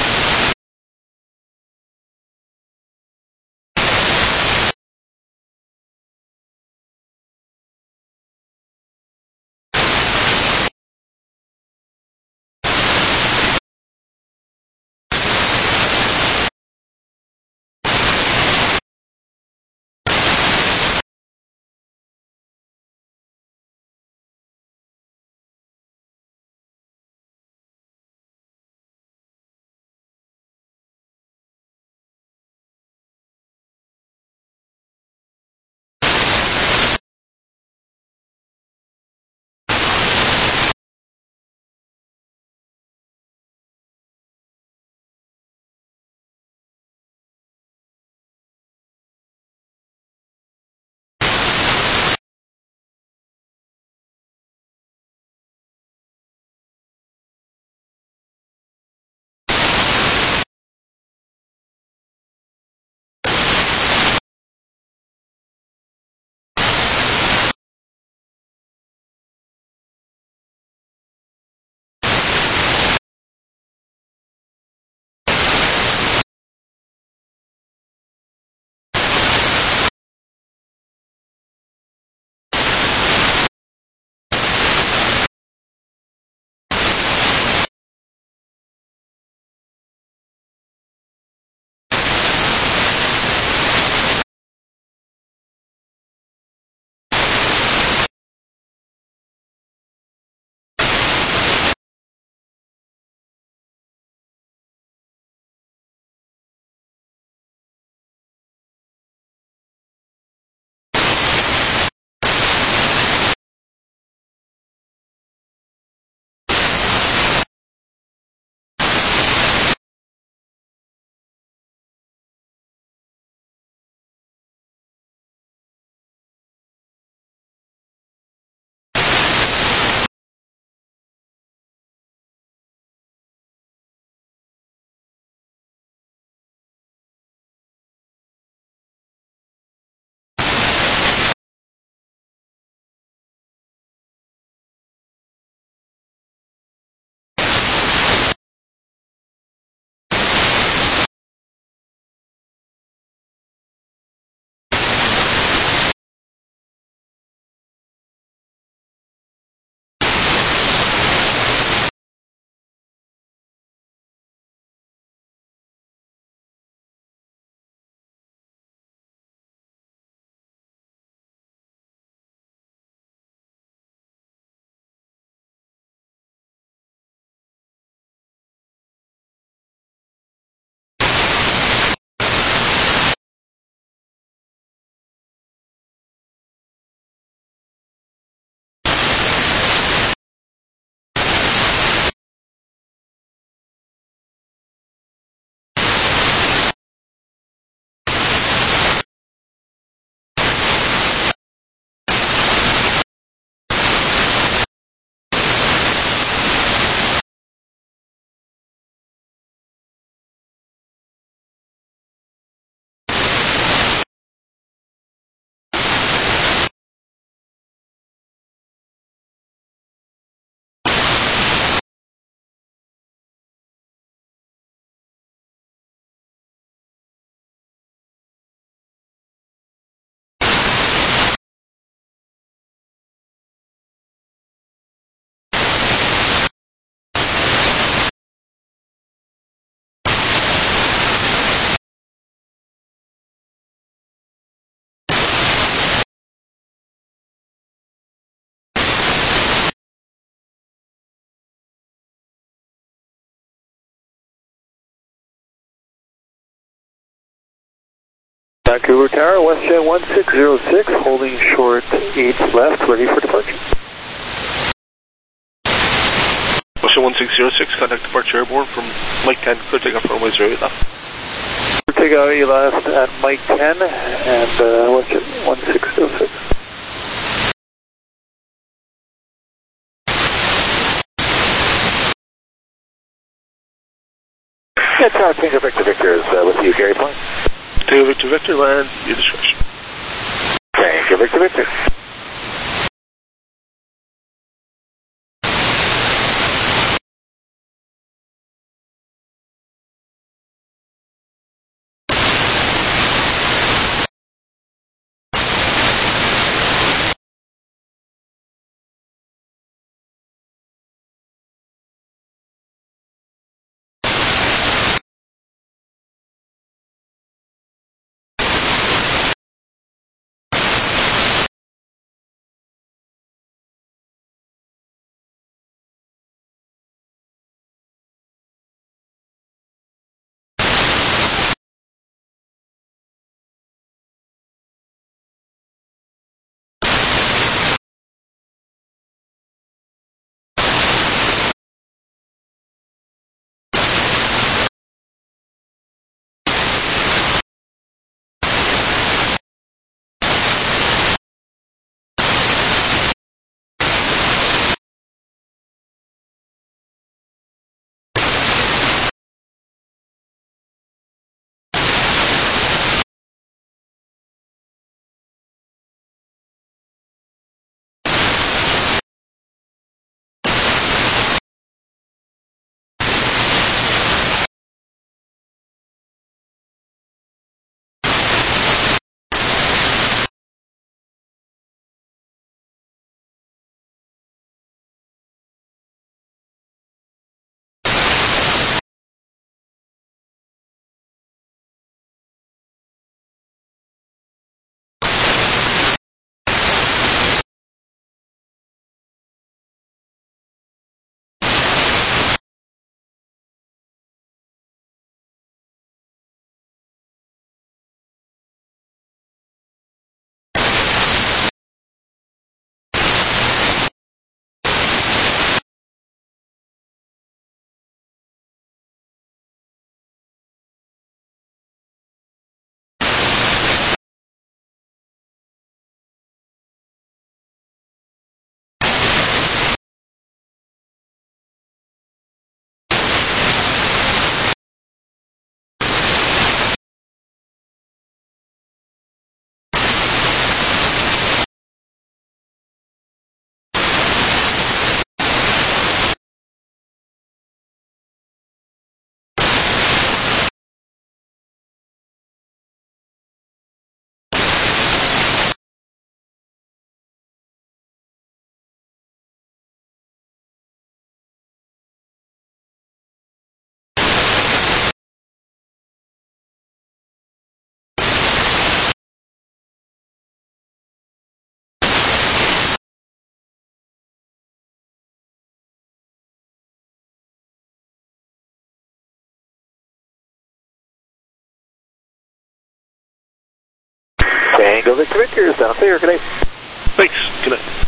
Vancouver Tower, WestJet 1606, holding short 8 left, ready for departure. WestJet 1606, contact departure airborne from Mike 10, clear takeoff runway 08 left. Clear takeoff left at Mike 10 and WestJet 1606. Tower, Tango Victor Victor is with you, Gary Point. Tango Victor Victor, land, your discretion. Tango Victor Victor. Tango Victor Victor is down clear. Good day. Thanks. Good night.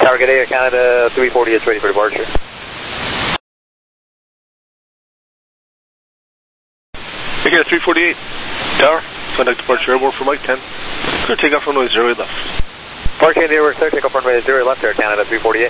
Target Air Canada 340 is ready for departure. Again, 348. Tower. Contact departure airborne for Mike 10. Clear takeoff runway 08 left. Departure India, we're clear takeoff runway 0 left Air Canada 348.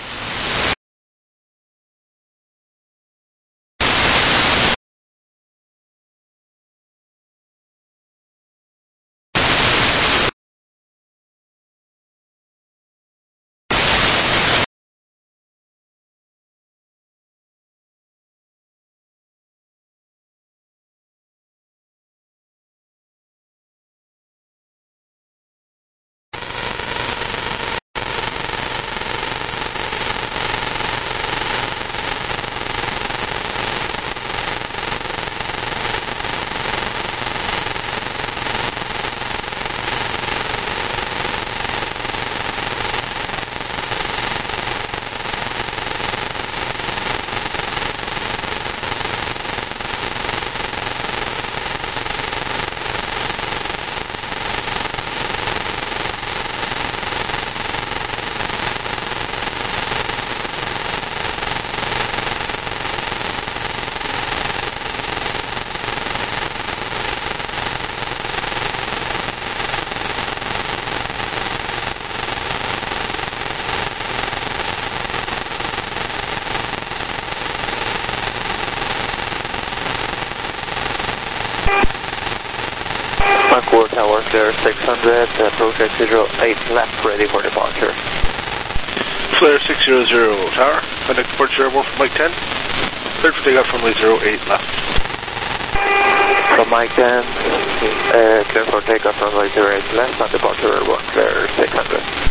Vancouver Tower, Flare 600, Project 08 left, ready for departure. Flare 600 Tower. Contact departure airborne for Mike 10. Cleared for takeoff runway 08 left. From Mike 10, clear for takeoff runway 08 left, and departure airborne, Flare 600.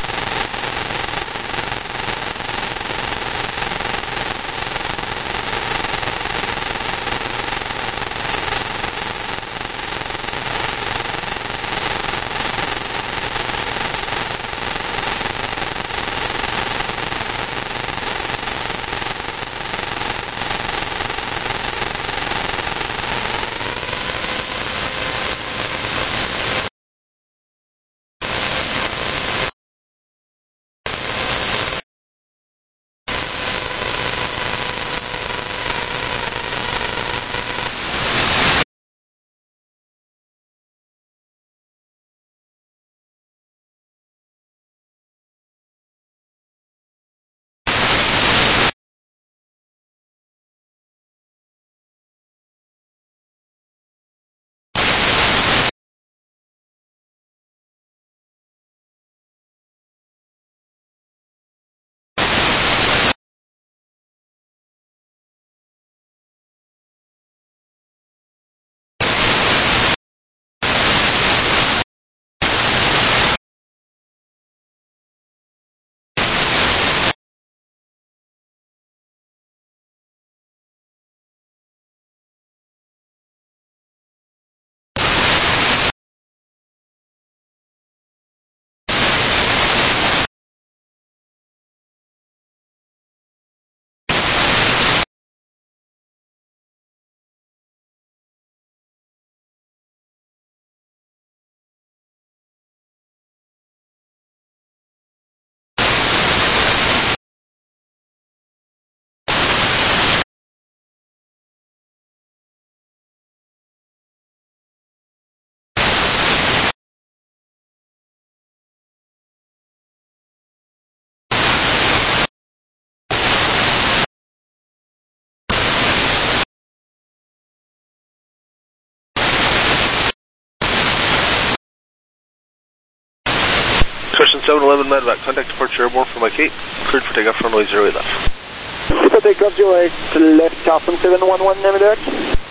Cushion 711 Medvac. Contact departure airborne for Mike 8. Cleared for takeoff runway 08 left. Super takeoff 08 left, Charleston 711, Namibic.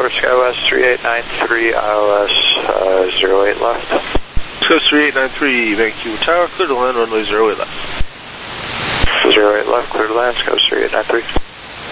SkyWest 3893, ILS 08 left. SkyWest 3893, Vancouver Tower, clear to land, runway 08 left. 08 left, clear to land, SkyWest 3893.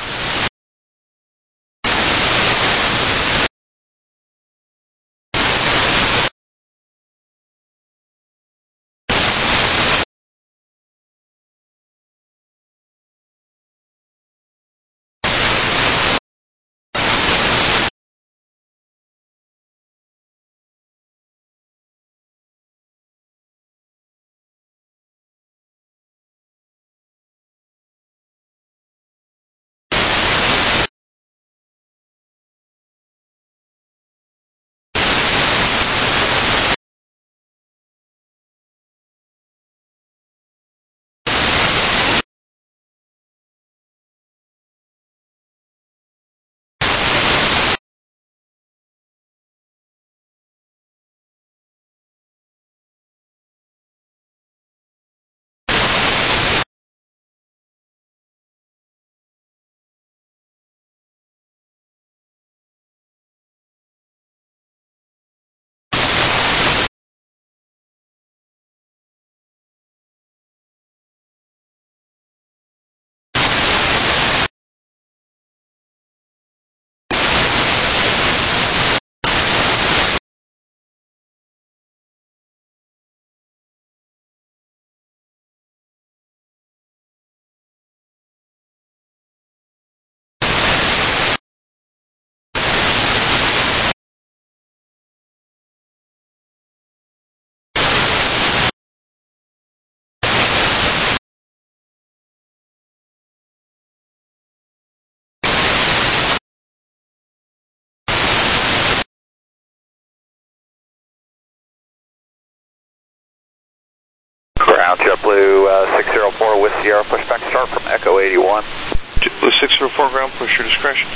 Ground JetBlue 604 with Sierra, pushback start from Echo 81. JetBlue 604 ground, push your discretion.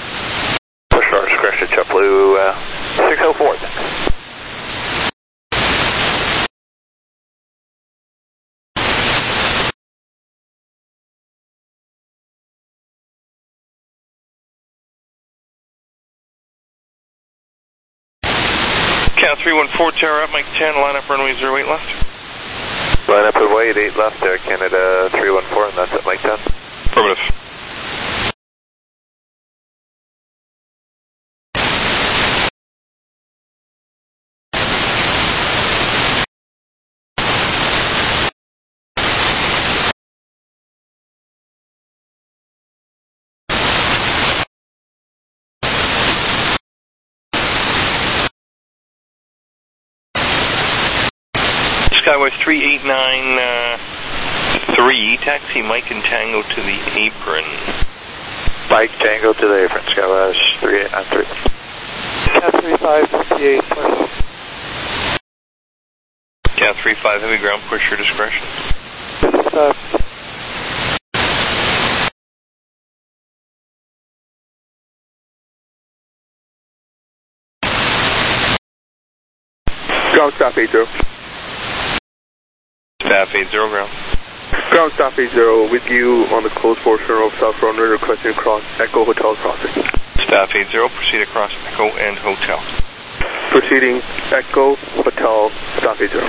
Push our discretion, JetBlue 604. Count 314, tower up, Mike 10, line up runway 08 left. Line up at Wade 8 left there, Canada 314, and that's at Mike 10. Affirmative. Skywest 3893, taxi Mike and Tango to the apron. Mike Tango to the apron, Skywest 3893. Cat 3558, please. Cat 35, heavy ground, push your discretion. Ground staff 80. Staff 80 ground. Ground staff 80 with you on the closed portion of South Runway requesting across Echo Hotel crossing. Staff 80, proceed across Echo and Hotel. Proceeding Echo Hotel, staff 80.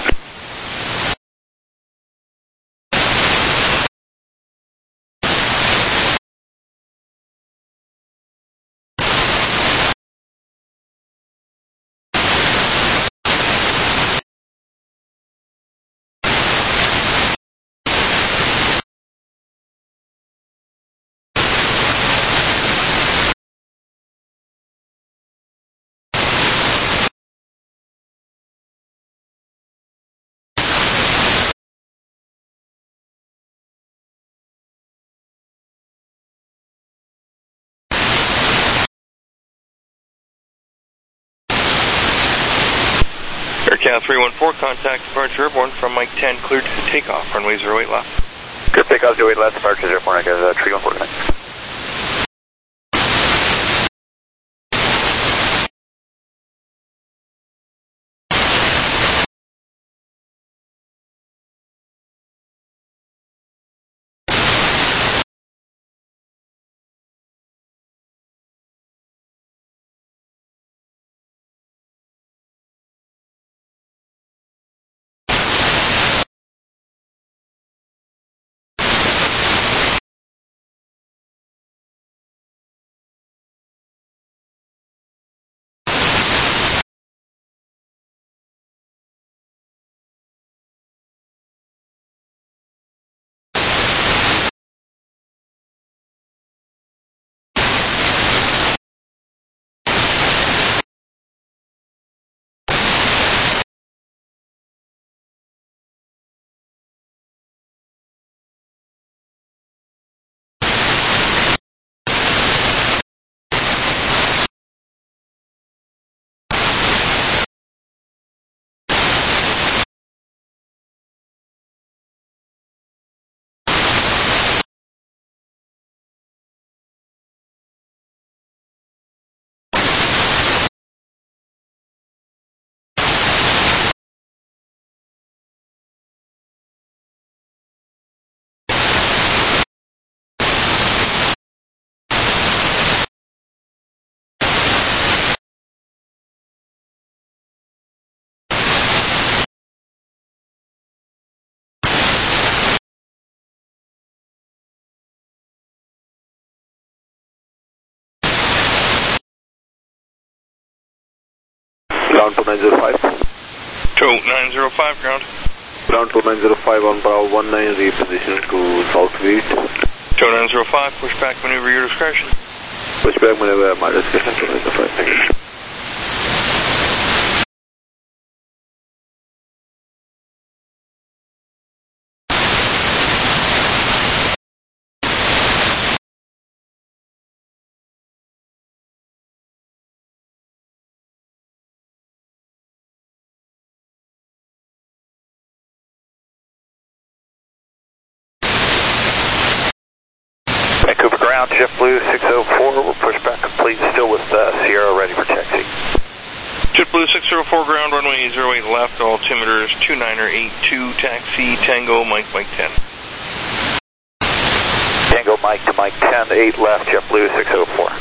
Aircraft 314, contact departure airborne from Mike 10, cleared to takeoff, runway 08 left. Good takeoff, 08 left, departure 04, I got 314. Ground 2905. Tow 905, ground. Ground 2905 on Bravo 19, reposition to southwest. Tow 905, pushback maneuver your discretion. Pushback maneuver at my discretion, 2905, thank you. Vancouver ground, JetBlue 604, we're pushback complete, still with Sierra ready for taxi. JetBlue 604, ground, runway 08 left, altimeters 2982, taxi, Tango, Mike 10. Tango Mike to Mike 10, 8 left, JetBlue 604.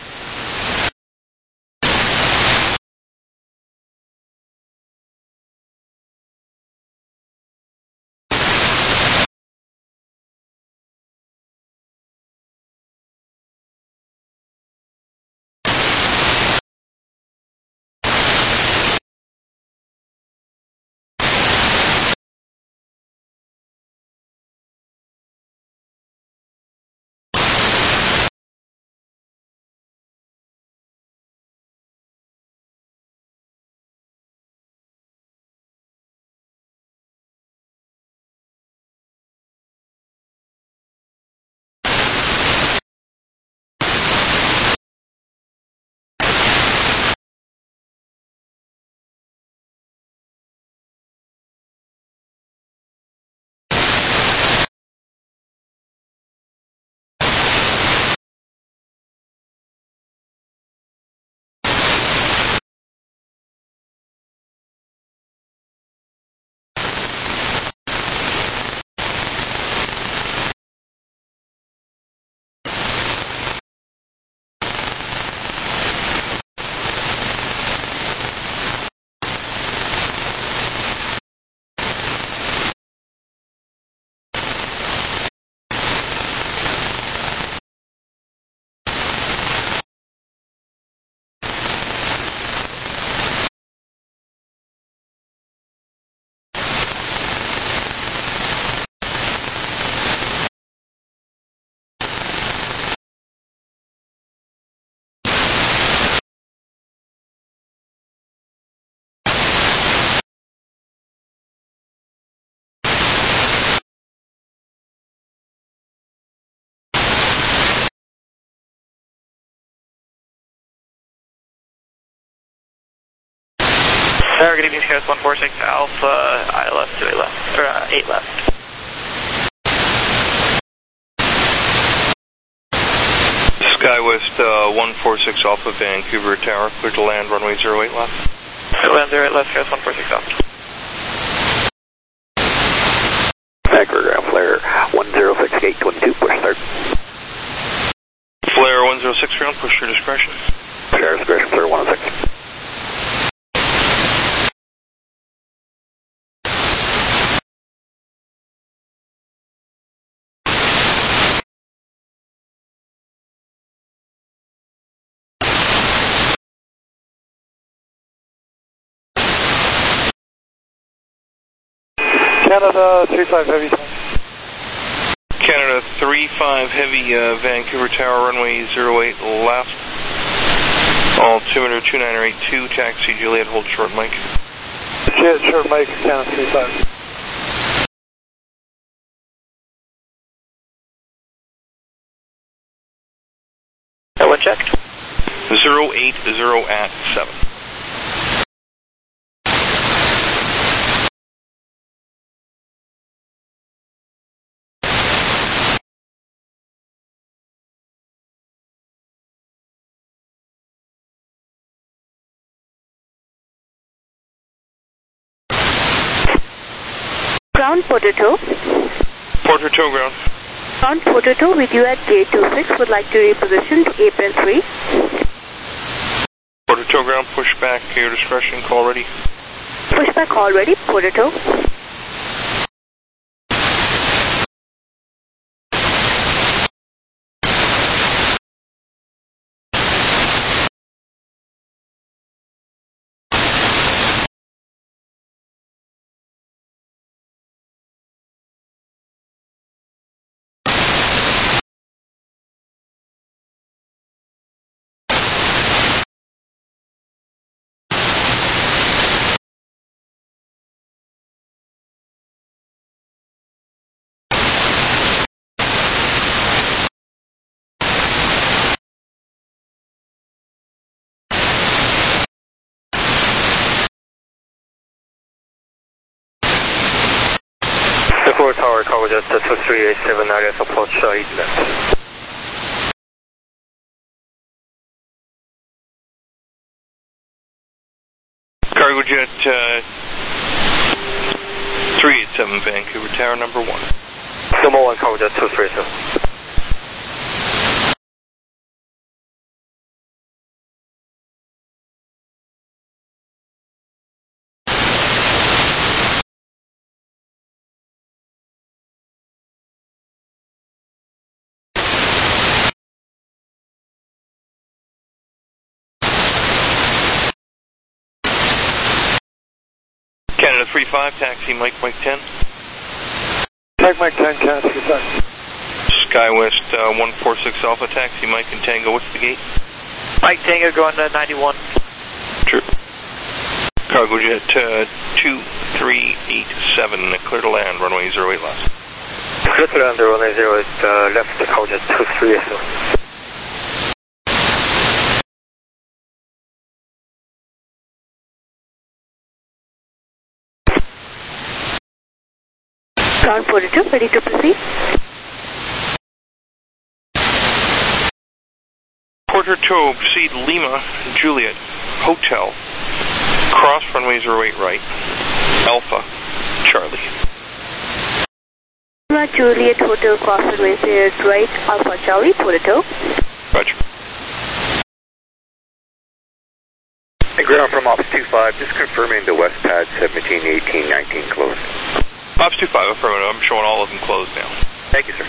Good evening, Skies 146 Alpha, I left to 8 left, or 8 left. SkyWest 146 Alpha, Vancouver Tower, clear to land, runway 08 left. Land 08 left, Skies 146 Alpha. Vancouver ground, flare 106 gate 22, push start. Flare 106 ground, push your discretion. Flare discretion, flare 106. Canada 35 heavy. Canada 35 heavy, Vancouver Tower, runway 08 left. Altimeter 2982, taxi Juliet, hold short Mike. Short Mike, Canada 35. One checked. 080 at 7. Ground Potato. Potato ground. Ground Potato with you at gate 26, would like to reposition to April 3. Potato ground, push back, your discretion, call ready. Pushback call ready, Potato. Tower, Cargo Jet 2387, ILS approach 8 left. Cargo Jet 387, Vancouver Tower, number 1. Number 1, Cargo Jet 2387. Canada 35, taxi Mike 10. Mike 10, Canada 35. SkyWest 146 Alpha, taxi Mike and Tango, what's the gate? Mike Tango going to 91. True. Cargo Jet 2387, clear to land, runway 08 left. Clear to land, runway 08 left, Cargo Jet 2387. Ground 42, ready to proceed. Porter Toe, proceed Lima, Juliet, Hotel, cross runway 08 right, Alpha, Charlie. Lima, Juliet, Hotel, cross runway 08 right, Alpha, Charlie, Porter Toe. Roger. And ground from Ops 25, just confirming the west pad 17, 18, 19 closed. Ops 25, affirmative. I'm showing all of them closed now. Thank you, sir.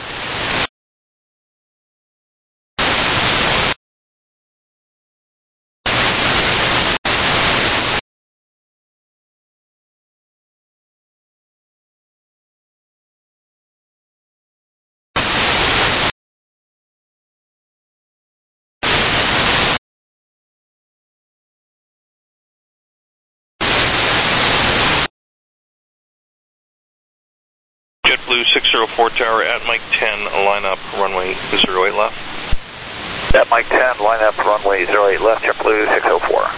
JetBlue 604 Tower at Mike 10, line up, runway 08 left. At Mike 10, line up, runway 08 left, JetBlue 604.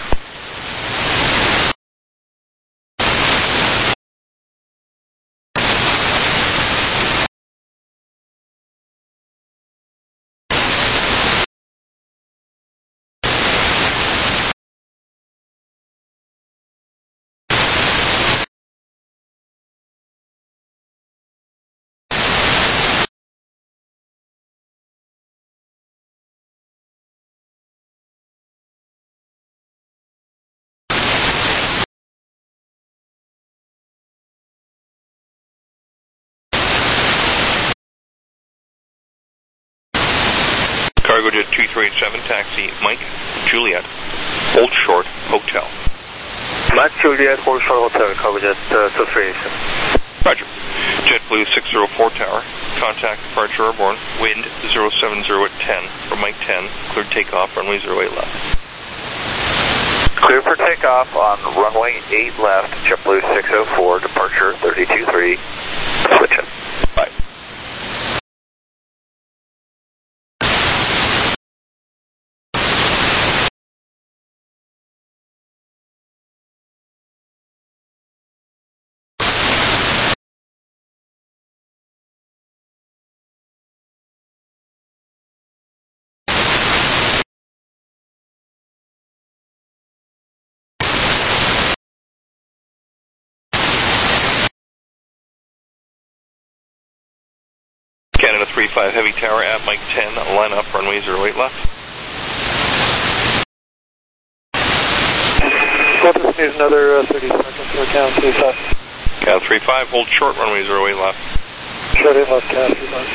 Cargo Jet 2387, taxi Mike, Juliet, hold short, Hotel. Mike, Juliet, hold short, Hotel, Cargo Jet 2387. Roger. JetBlue 604 Tower, contact departure airborne, wind 070 at 10, from Mike 10, cleared takeoff, runway 08 left. Clear for takeoff on runway 8 left, JetBlue 604, departure 32.3, switch it. Bye. Canada 35 Heavy Tower at Mike 10, line up, runway 08 left. Just needs another 30 seconds for Canada 35. Canada 35, hold short, runway 08 left. Short in left, Canada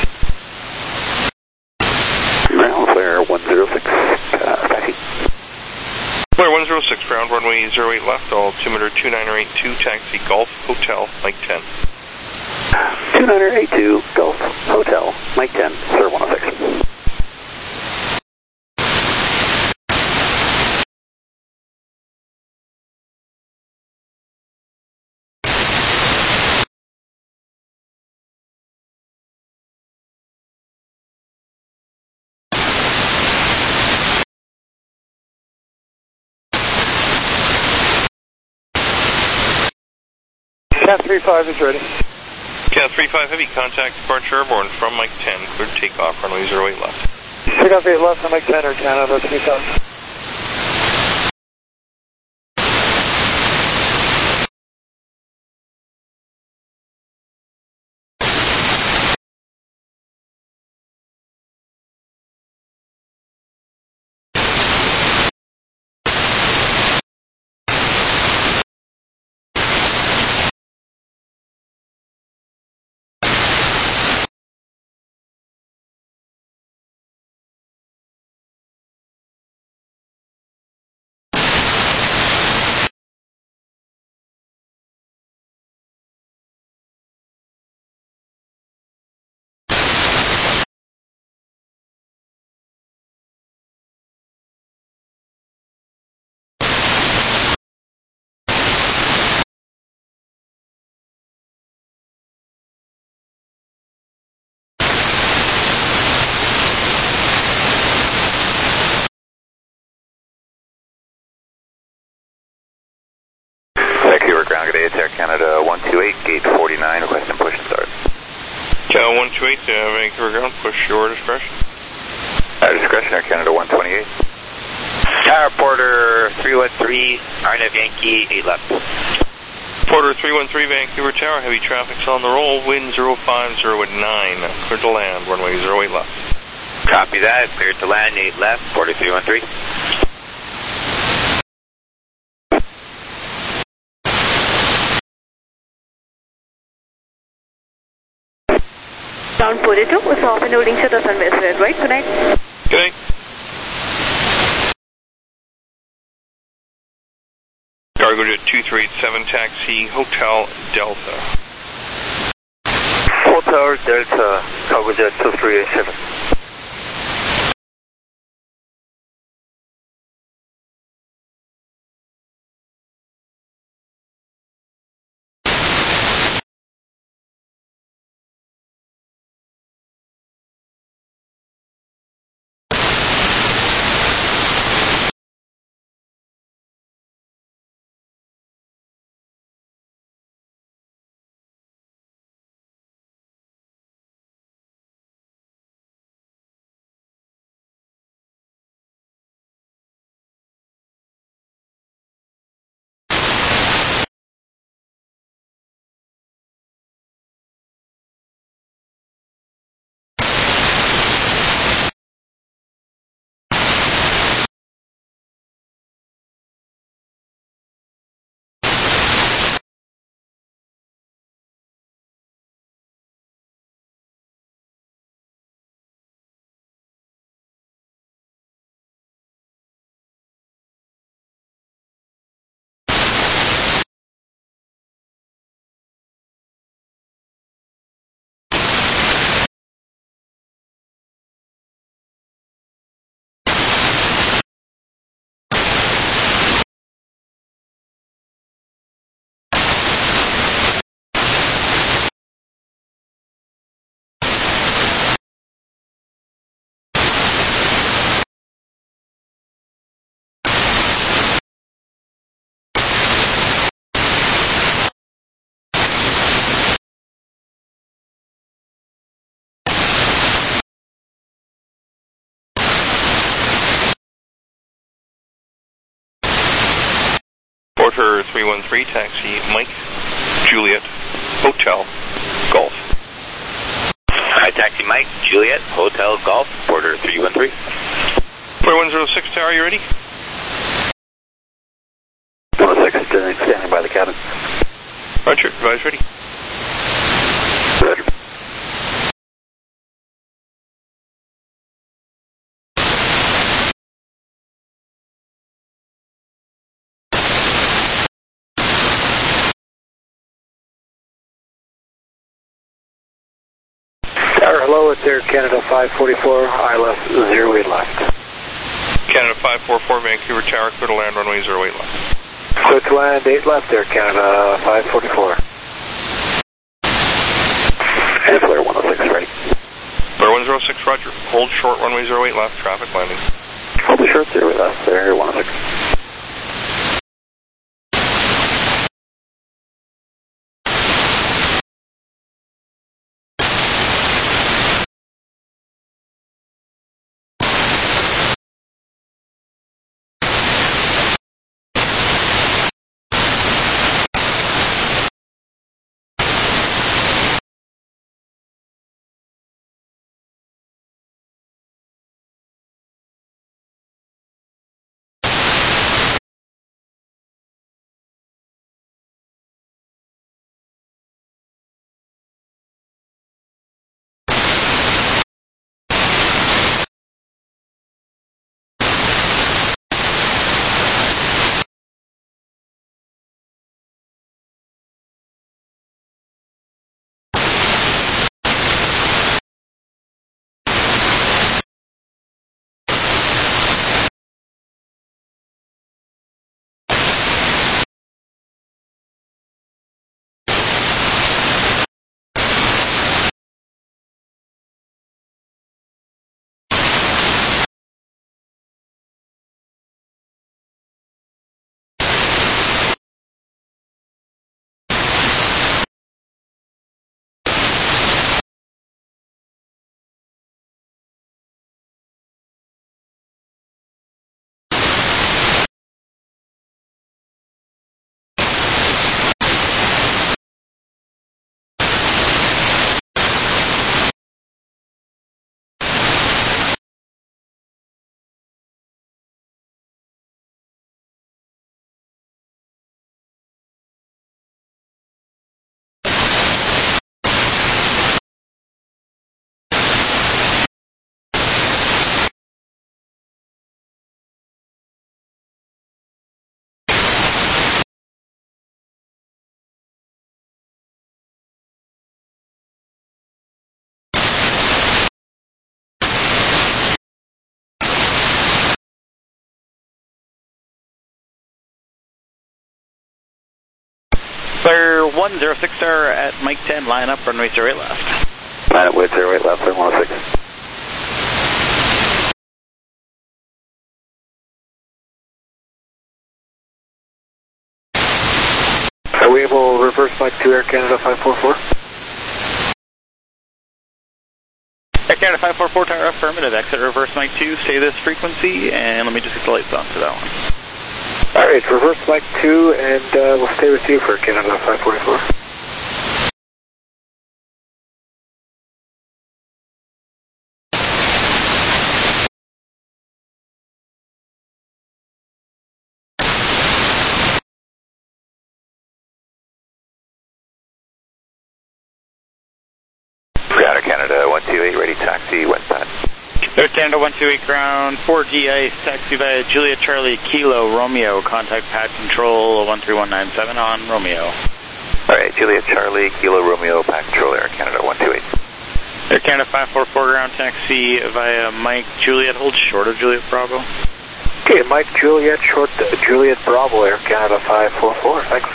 35. Ground clear 106, taxi. Clear 106, ground runway 08 left, altimeter 2982, taxi Golf, Hotel, Mike 10. 2982, Golf, Hotel, Mike 10, Sir 106. Cat 35 is ready. Cat 35 Heavy, contact departure airborne from Mike 10, cleared takeoff, runway 08 left. Takeoff 8 left on Mike 10, Air Canada, 3000. Vancouver ground gate Air Canada 128, gate 49, requesting push and start. Cal 128, Vancouver ground, push your discretion. Discretion, Air Canada 128. Tower Porter 313, RNF Yankee 8 left. Porter 313, Vancouver Tower, heavy traffic's on the roll, wind 050 at 9, cleared to land, runway 08 left. Copy that, cleared to land 8 left, Porter 313. Ground 42 was off and holding shutters on West Red, right? Good night. Good night. Cargo Jet 2387, taxi, Hotel Delta. Hotel Delta, Cargo Jet 2387. Porter 313, taxi, Mike, Juliet, Hotel, Golf. Taxi Mike, Juliet, Hotel, Golf, Porter 313. Porter 106, Tower, you ready? 106, standing by the cabin. Roger, advise ready. Roger. Hello, it's Air Canada 544, ILS 08 left. Canada 544, Vancouver Tower, clear to land, runway 08 left. Clear to land, 8 left, Air Canada 544. And Flare 106, ready. Flare 106, roger. Hold short, runway 08 left, traffic landing. Hold short, 08 left, Flare 106. 106 star at Mike 10, line up, runway 08 left. Line up with 08 left, 106. Are we able to reverse Mike 2 Air Canada 544? Air Canada 544, tower affirmative, exit reverse Mike 2, stay this frequency, and let me just get the lights on for that one. Alright, reverse Mike 2, and we'll stay with you for Canada 544. Ground Air Canada 128, ready taxi, westbound. Air Canada 128 ground, 4G ice, taxi via Juliet Charlie Kilo Romeo, contact pad control 13197 on Romeo. Alright, Juliet Charlie Kilo Romeo, pad control Air Canada 128. Air Canada 544 ground taxi via Mike Juliet, hold short of Juliet Bravo. Okay, Mike Juliet, short Juliet Bravo, Air Canada 544, thanks.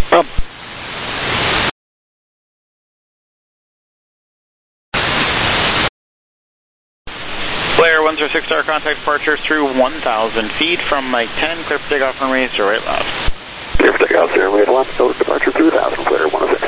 Blair 106 star contact departure through 1,000 feet from Mike 10, clear for takeoff runway 08 left. Clear for takeoff 08 left, so departure through 1,000, Blair 106.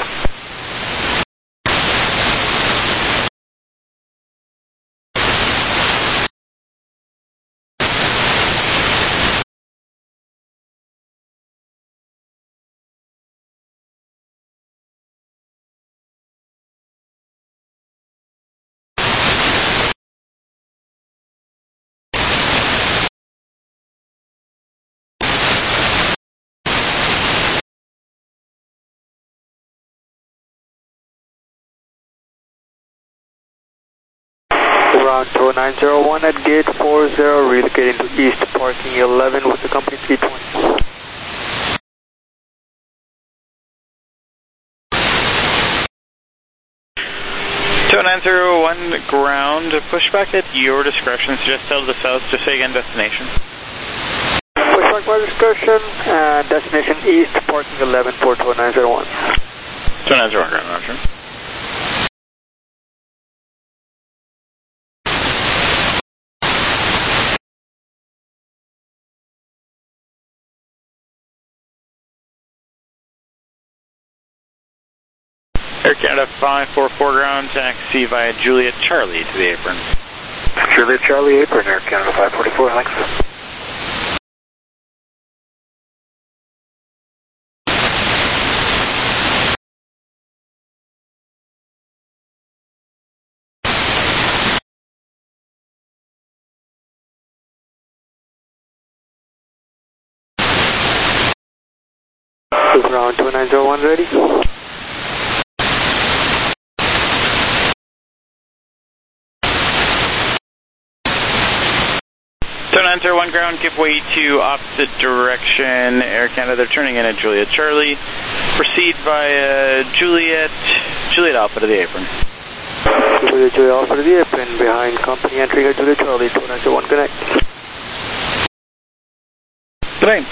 Round 2901 at gate 40, relocating to east, parking 11 with the company 320. So 901 ground, pushback at your discretion, suggest sail to the south, just say again destination. Pushback by discretion, destination east, parking 11 for 2901. 2901 ground, roger. Air Canada 544 ground, taxi via Juliet Charlie to the apron. Juliet Charlie apron, Air Canada 544, thanks. Ground 2901 ready? So 901 ground, give way to opposite direction. Air Canada, they're turning in at Juliet Charlie. Proceed via Juliet Alpha to the apron. Juliet Alpha to the apron, behind company entering at Juliet Charlie, 2901 connect. Good night.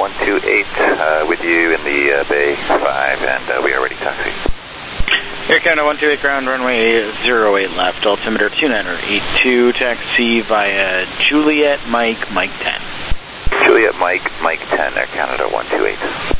128 with you in the Bay 5, and we are ready taxi. Air Canada 128 ground, runway 08 left, altimeter 2982, taxi via Juliet Mike 10. Juliet Mike 10, Air Canada 128.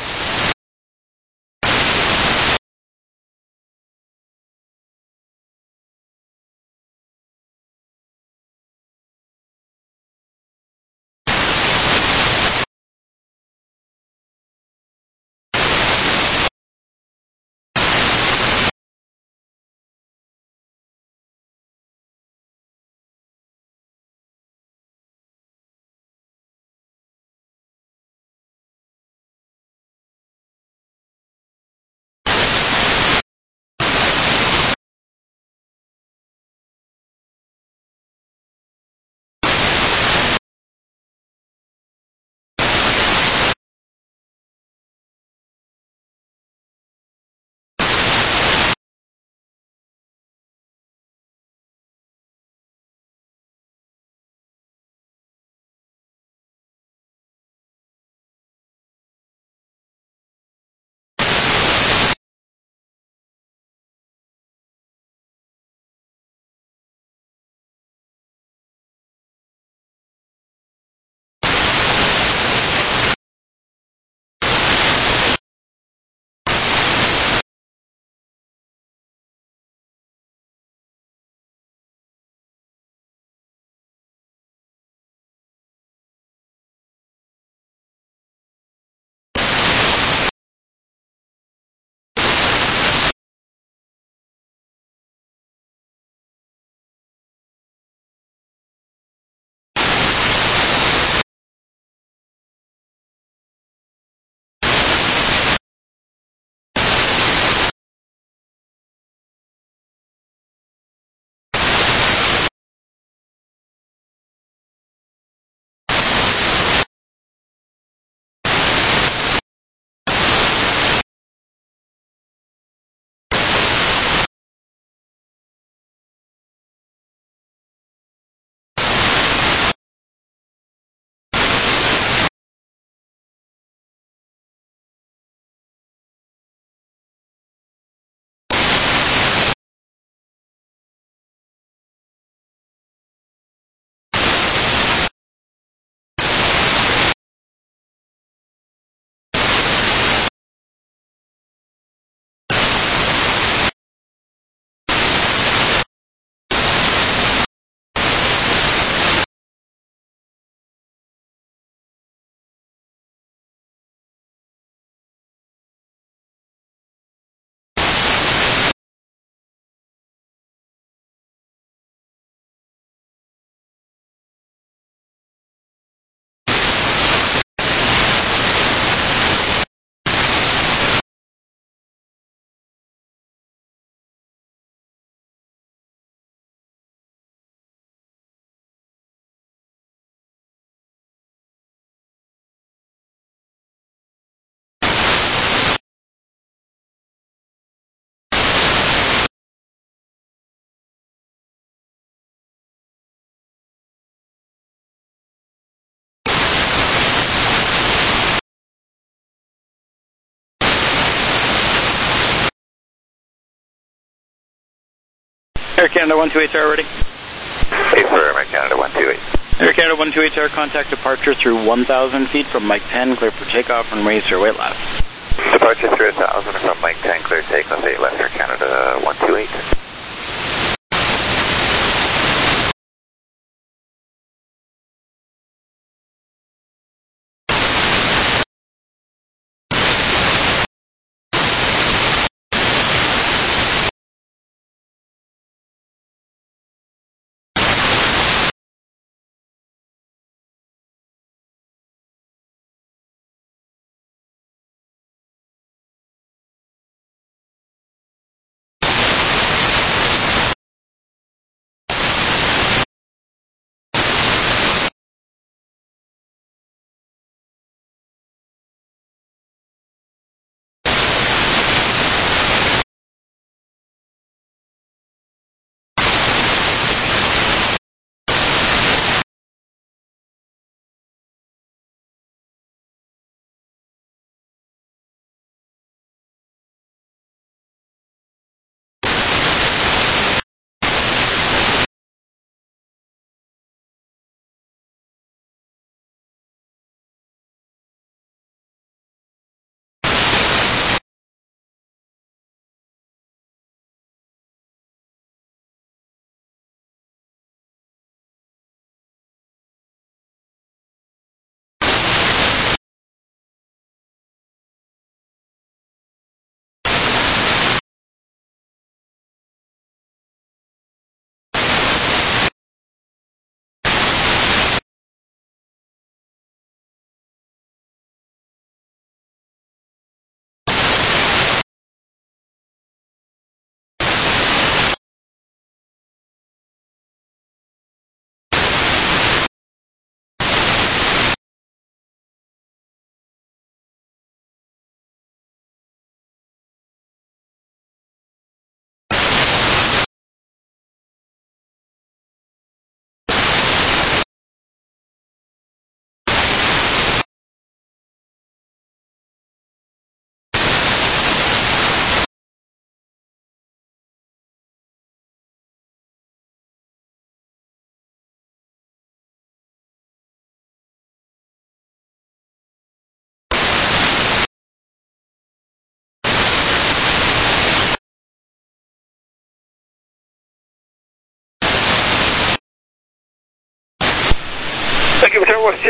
Air Canada 128 are ready. Affirm, Air Canada 128. Air Canada 128 are contact departure through 1,000 feet from Mike 10, clear for takeoff, runway 08 left. Departure through 1,000 from Mike 10, clear takeoff 8 left, Air Canada 128.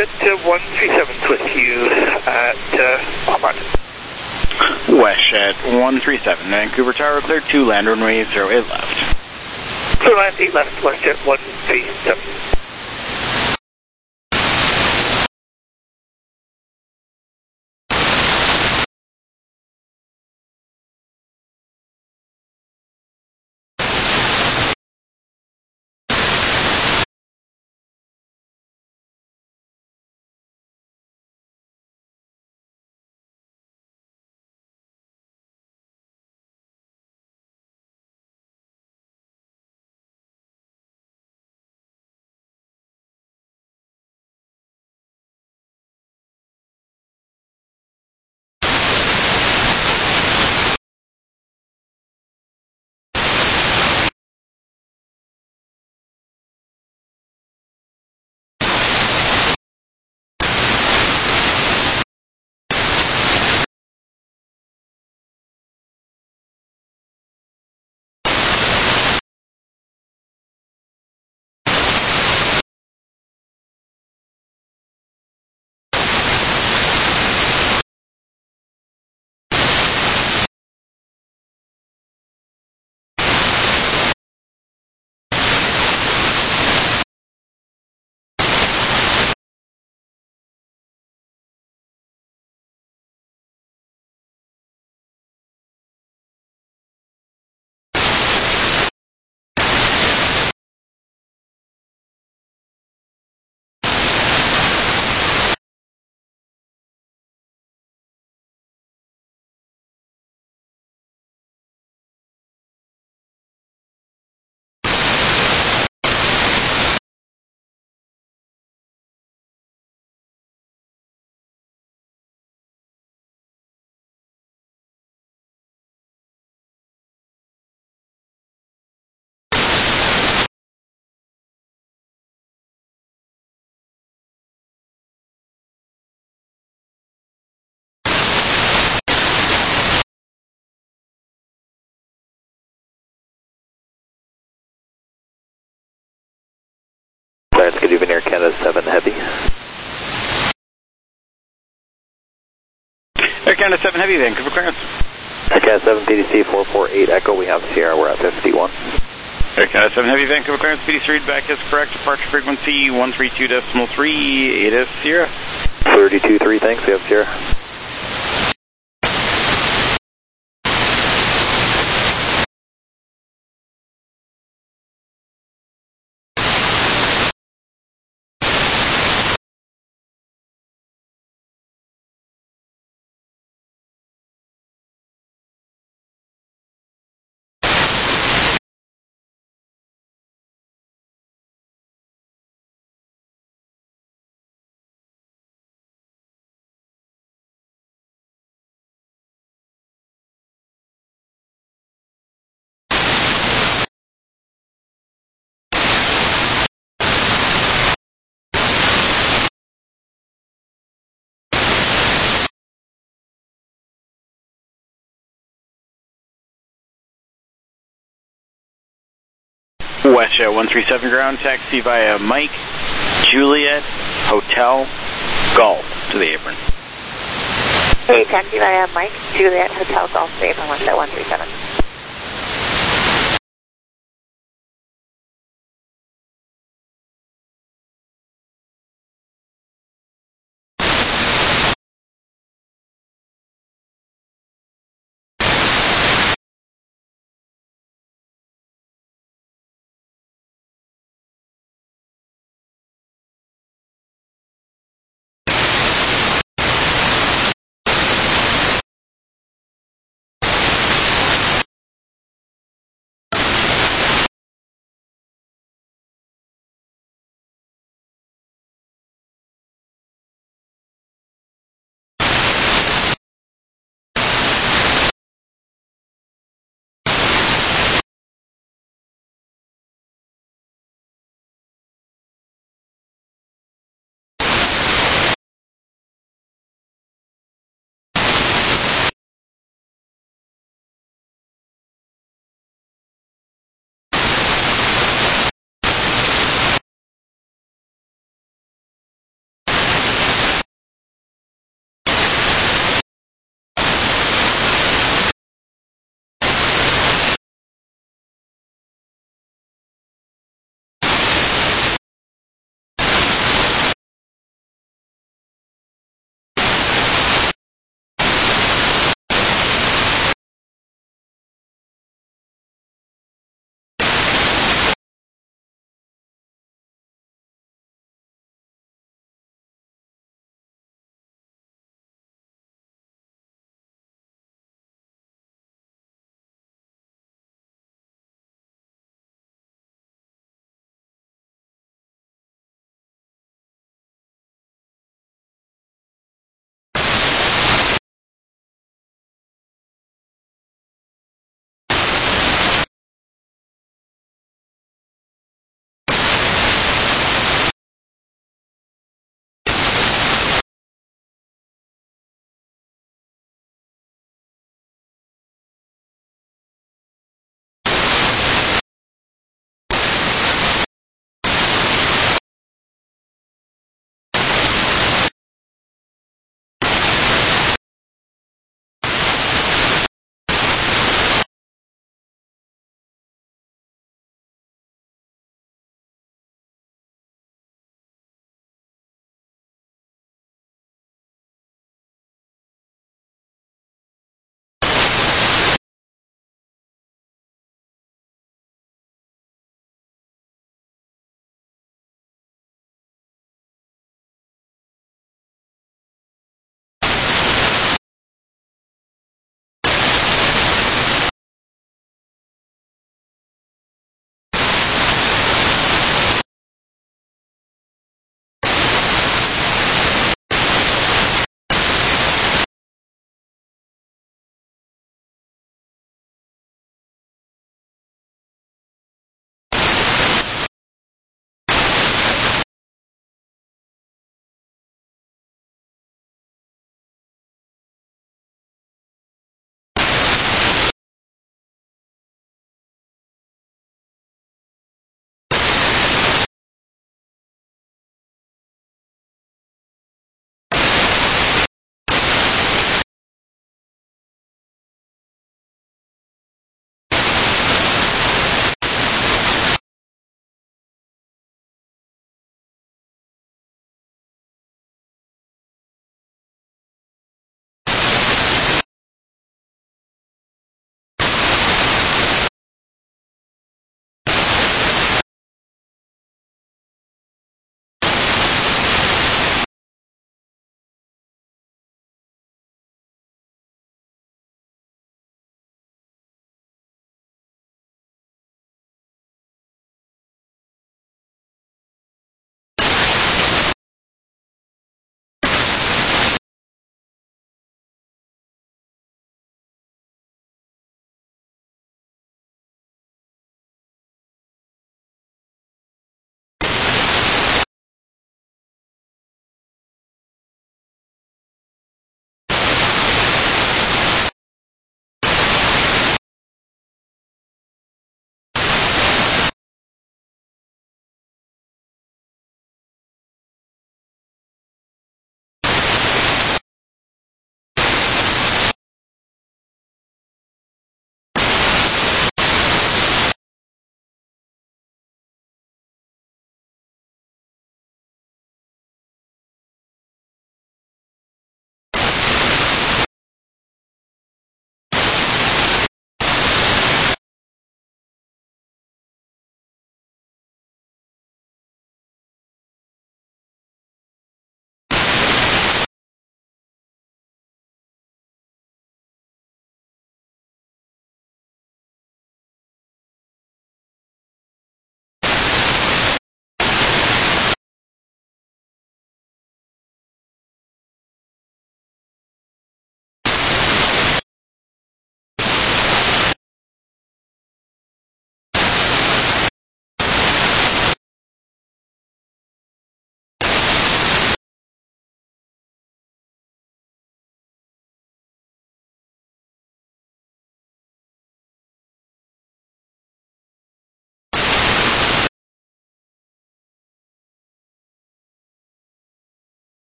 WestJet 137's with you at Palmont. WestJet 137, Vancouver Tower, cleared to land runway 08 left. Clear land 8 left, WestJet 137. Good evening, Air Canada 7 Heavy. Air Canada 7 Heavy, Vancouver clearance. Air Canada 7 PDC 448 Echo, we have Sierra, we're at 51. Air Canada 7 Heavy, Vancouver clearance, PDC readback is correct, departure frequency 132.3, 8 is Sierra. 32.3, thanks, we have Sierra. WestJet 137 ground, taxi via Mike, Juliet, Hotel, Golf to the apron. Hey, taxi via Mike, Juliet, Hotel, Golf to the apron, WestJet 137.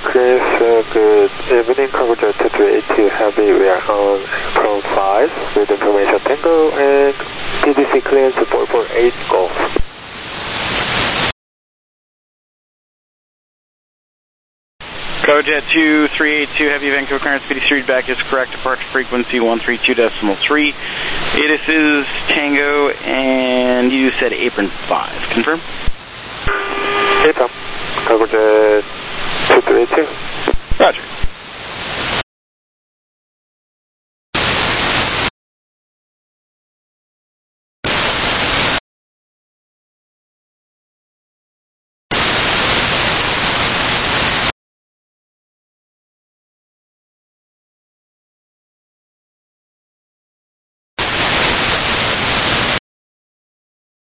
Chris, good evening, Cargojet 282 Heavy. We are on Pro 5 with information Tango and TDC clearance 448 Golf. Cargojet 2382 Heavy, Vancouver current speed readback is correct. Departure frequency 132.3. This is Tango, and you said apron 5. Confirm? Apron. Cargojet 2382.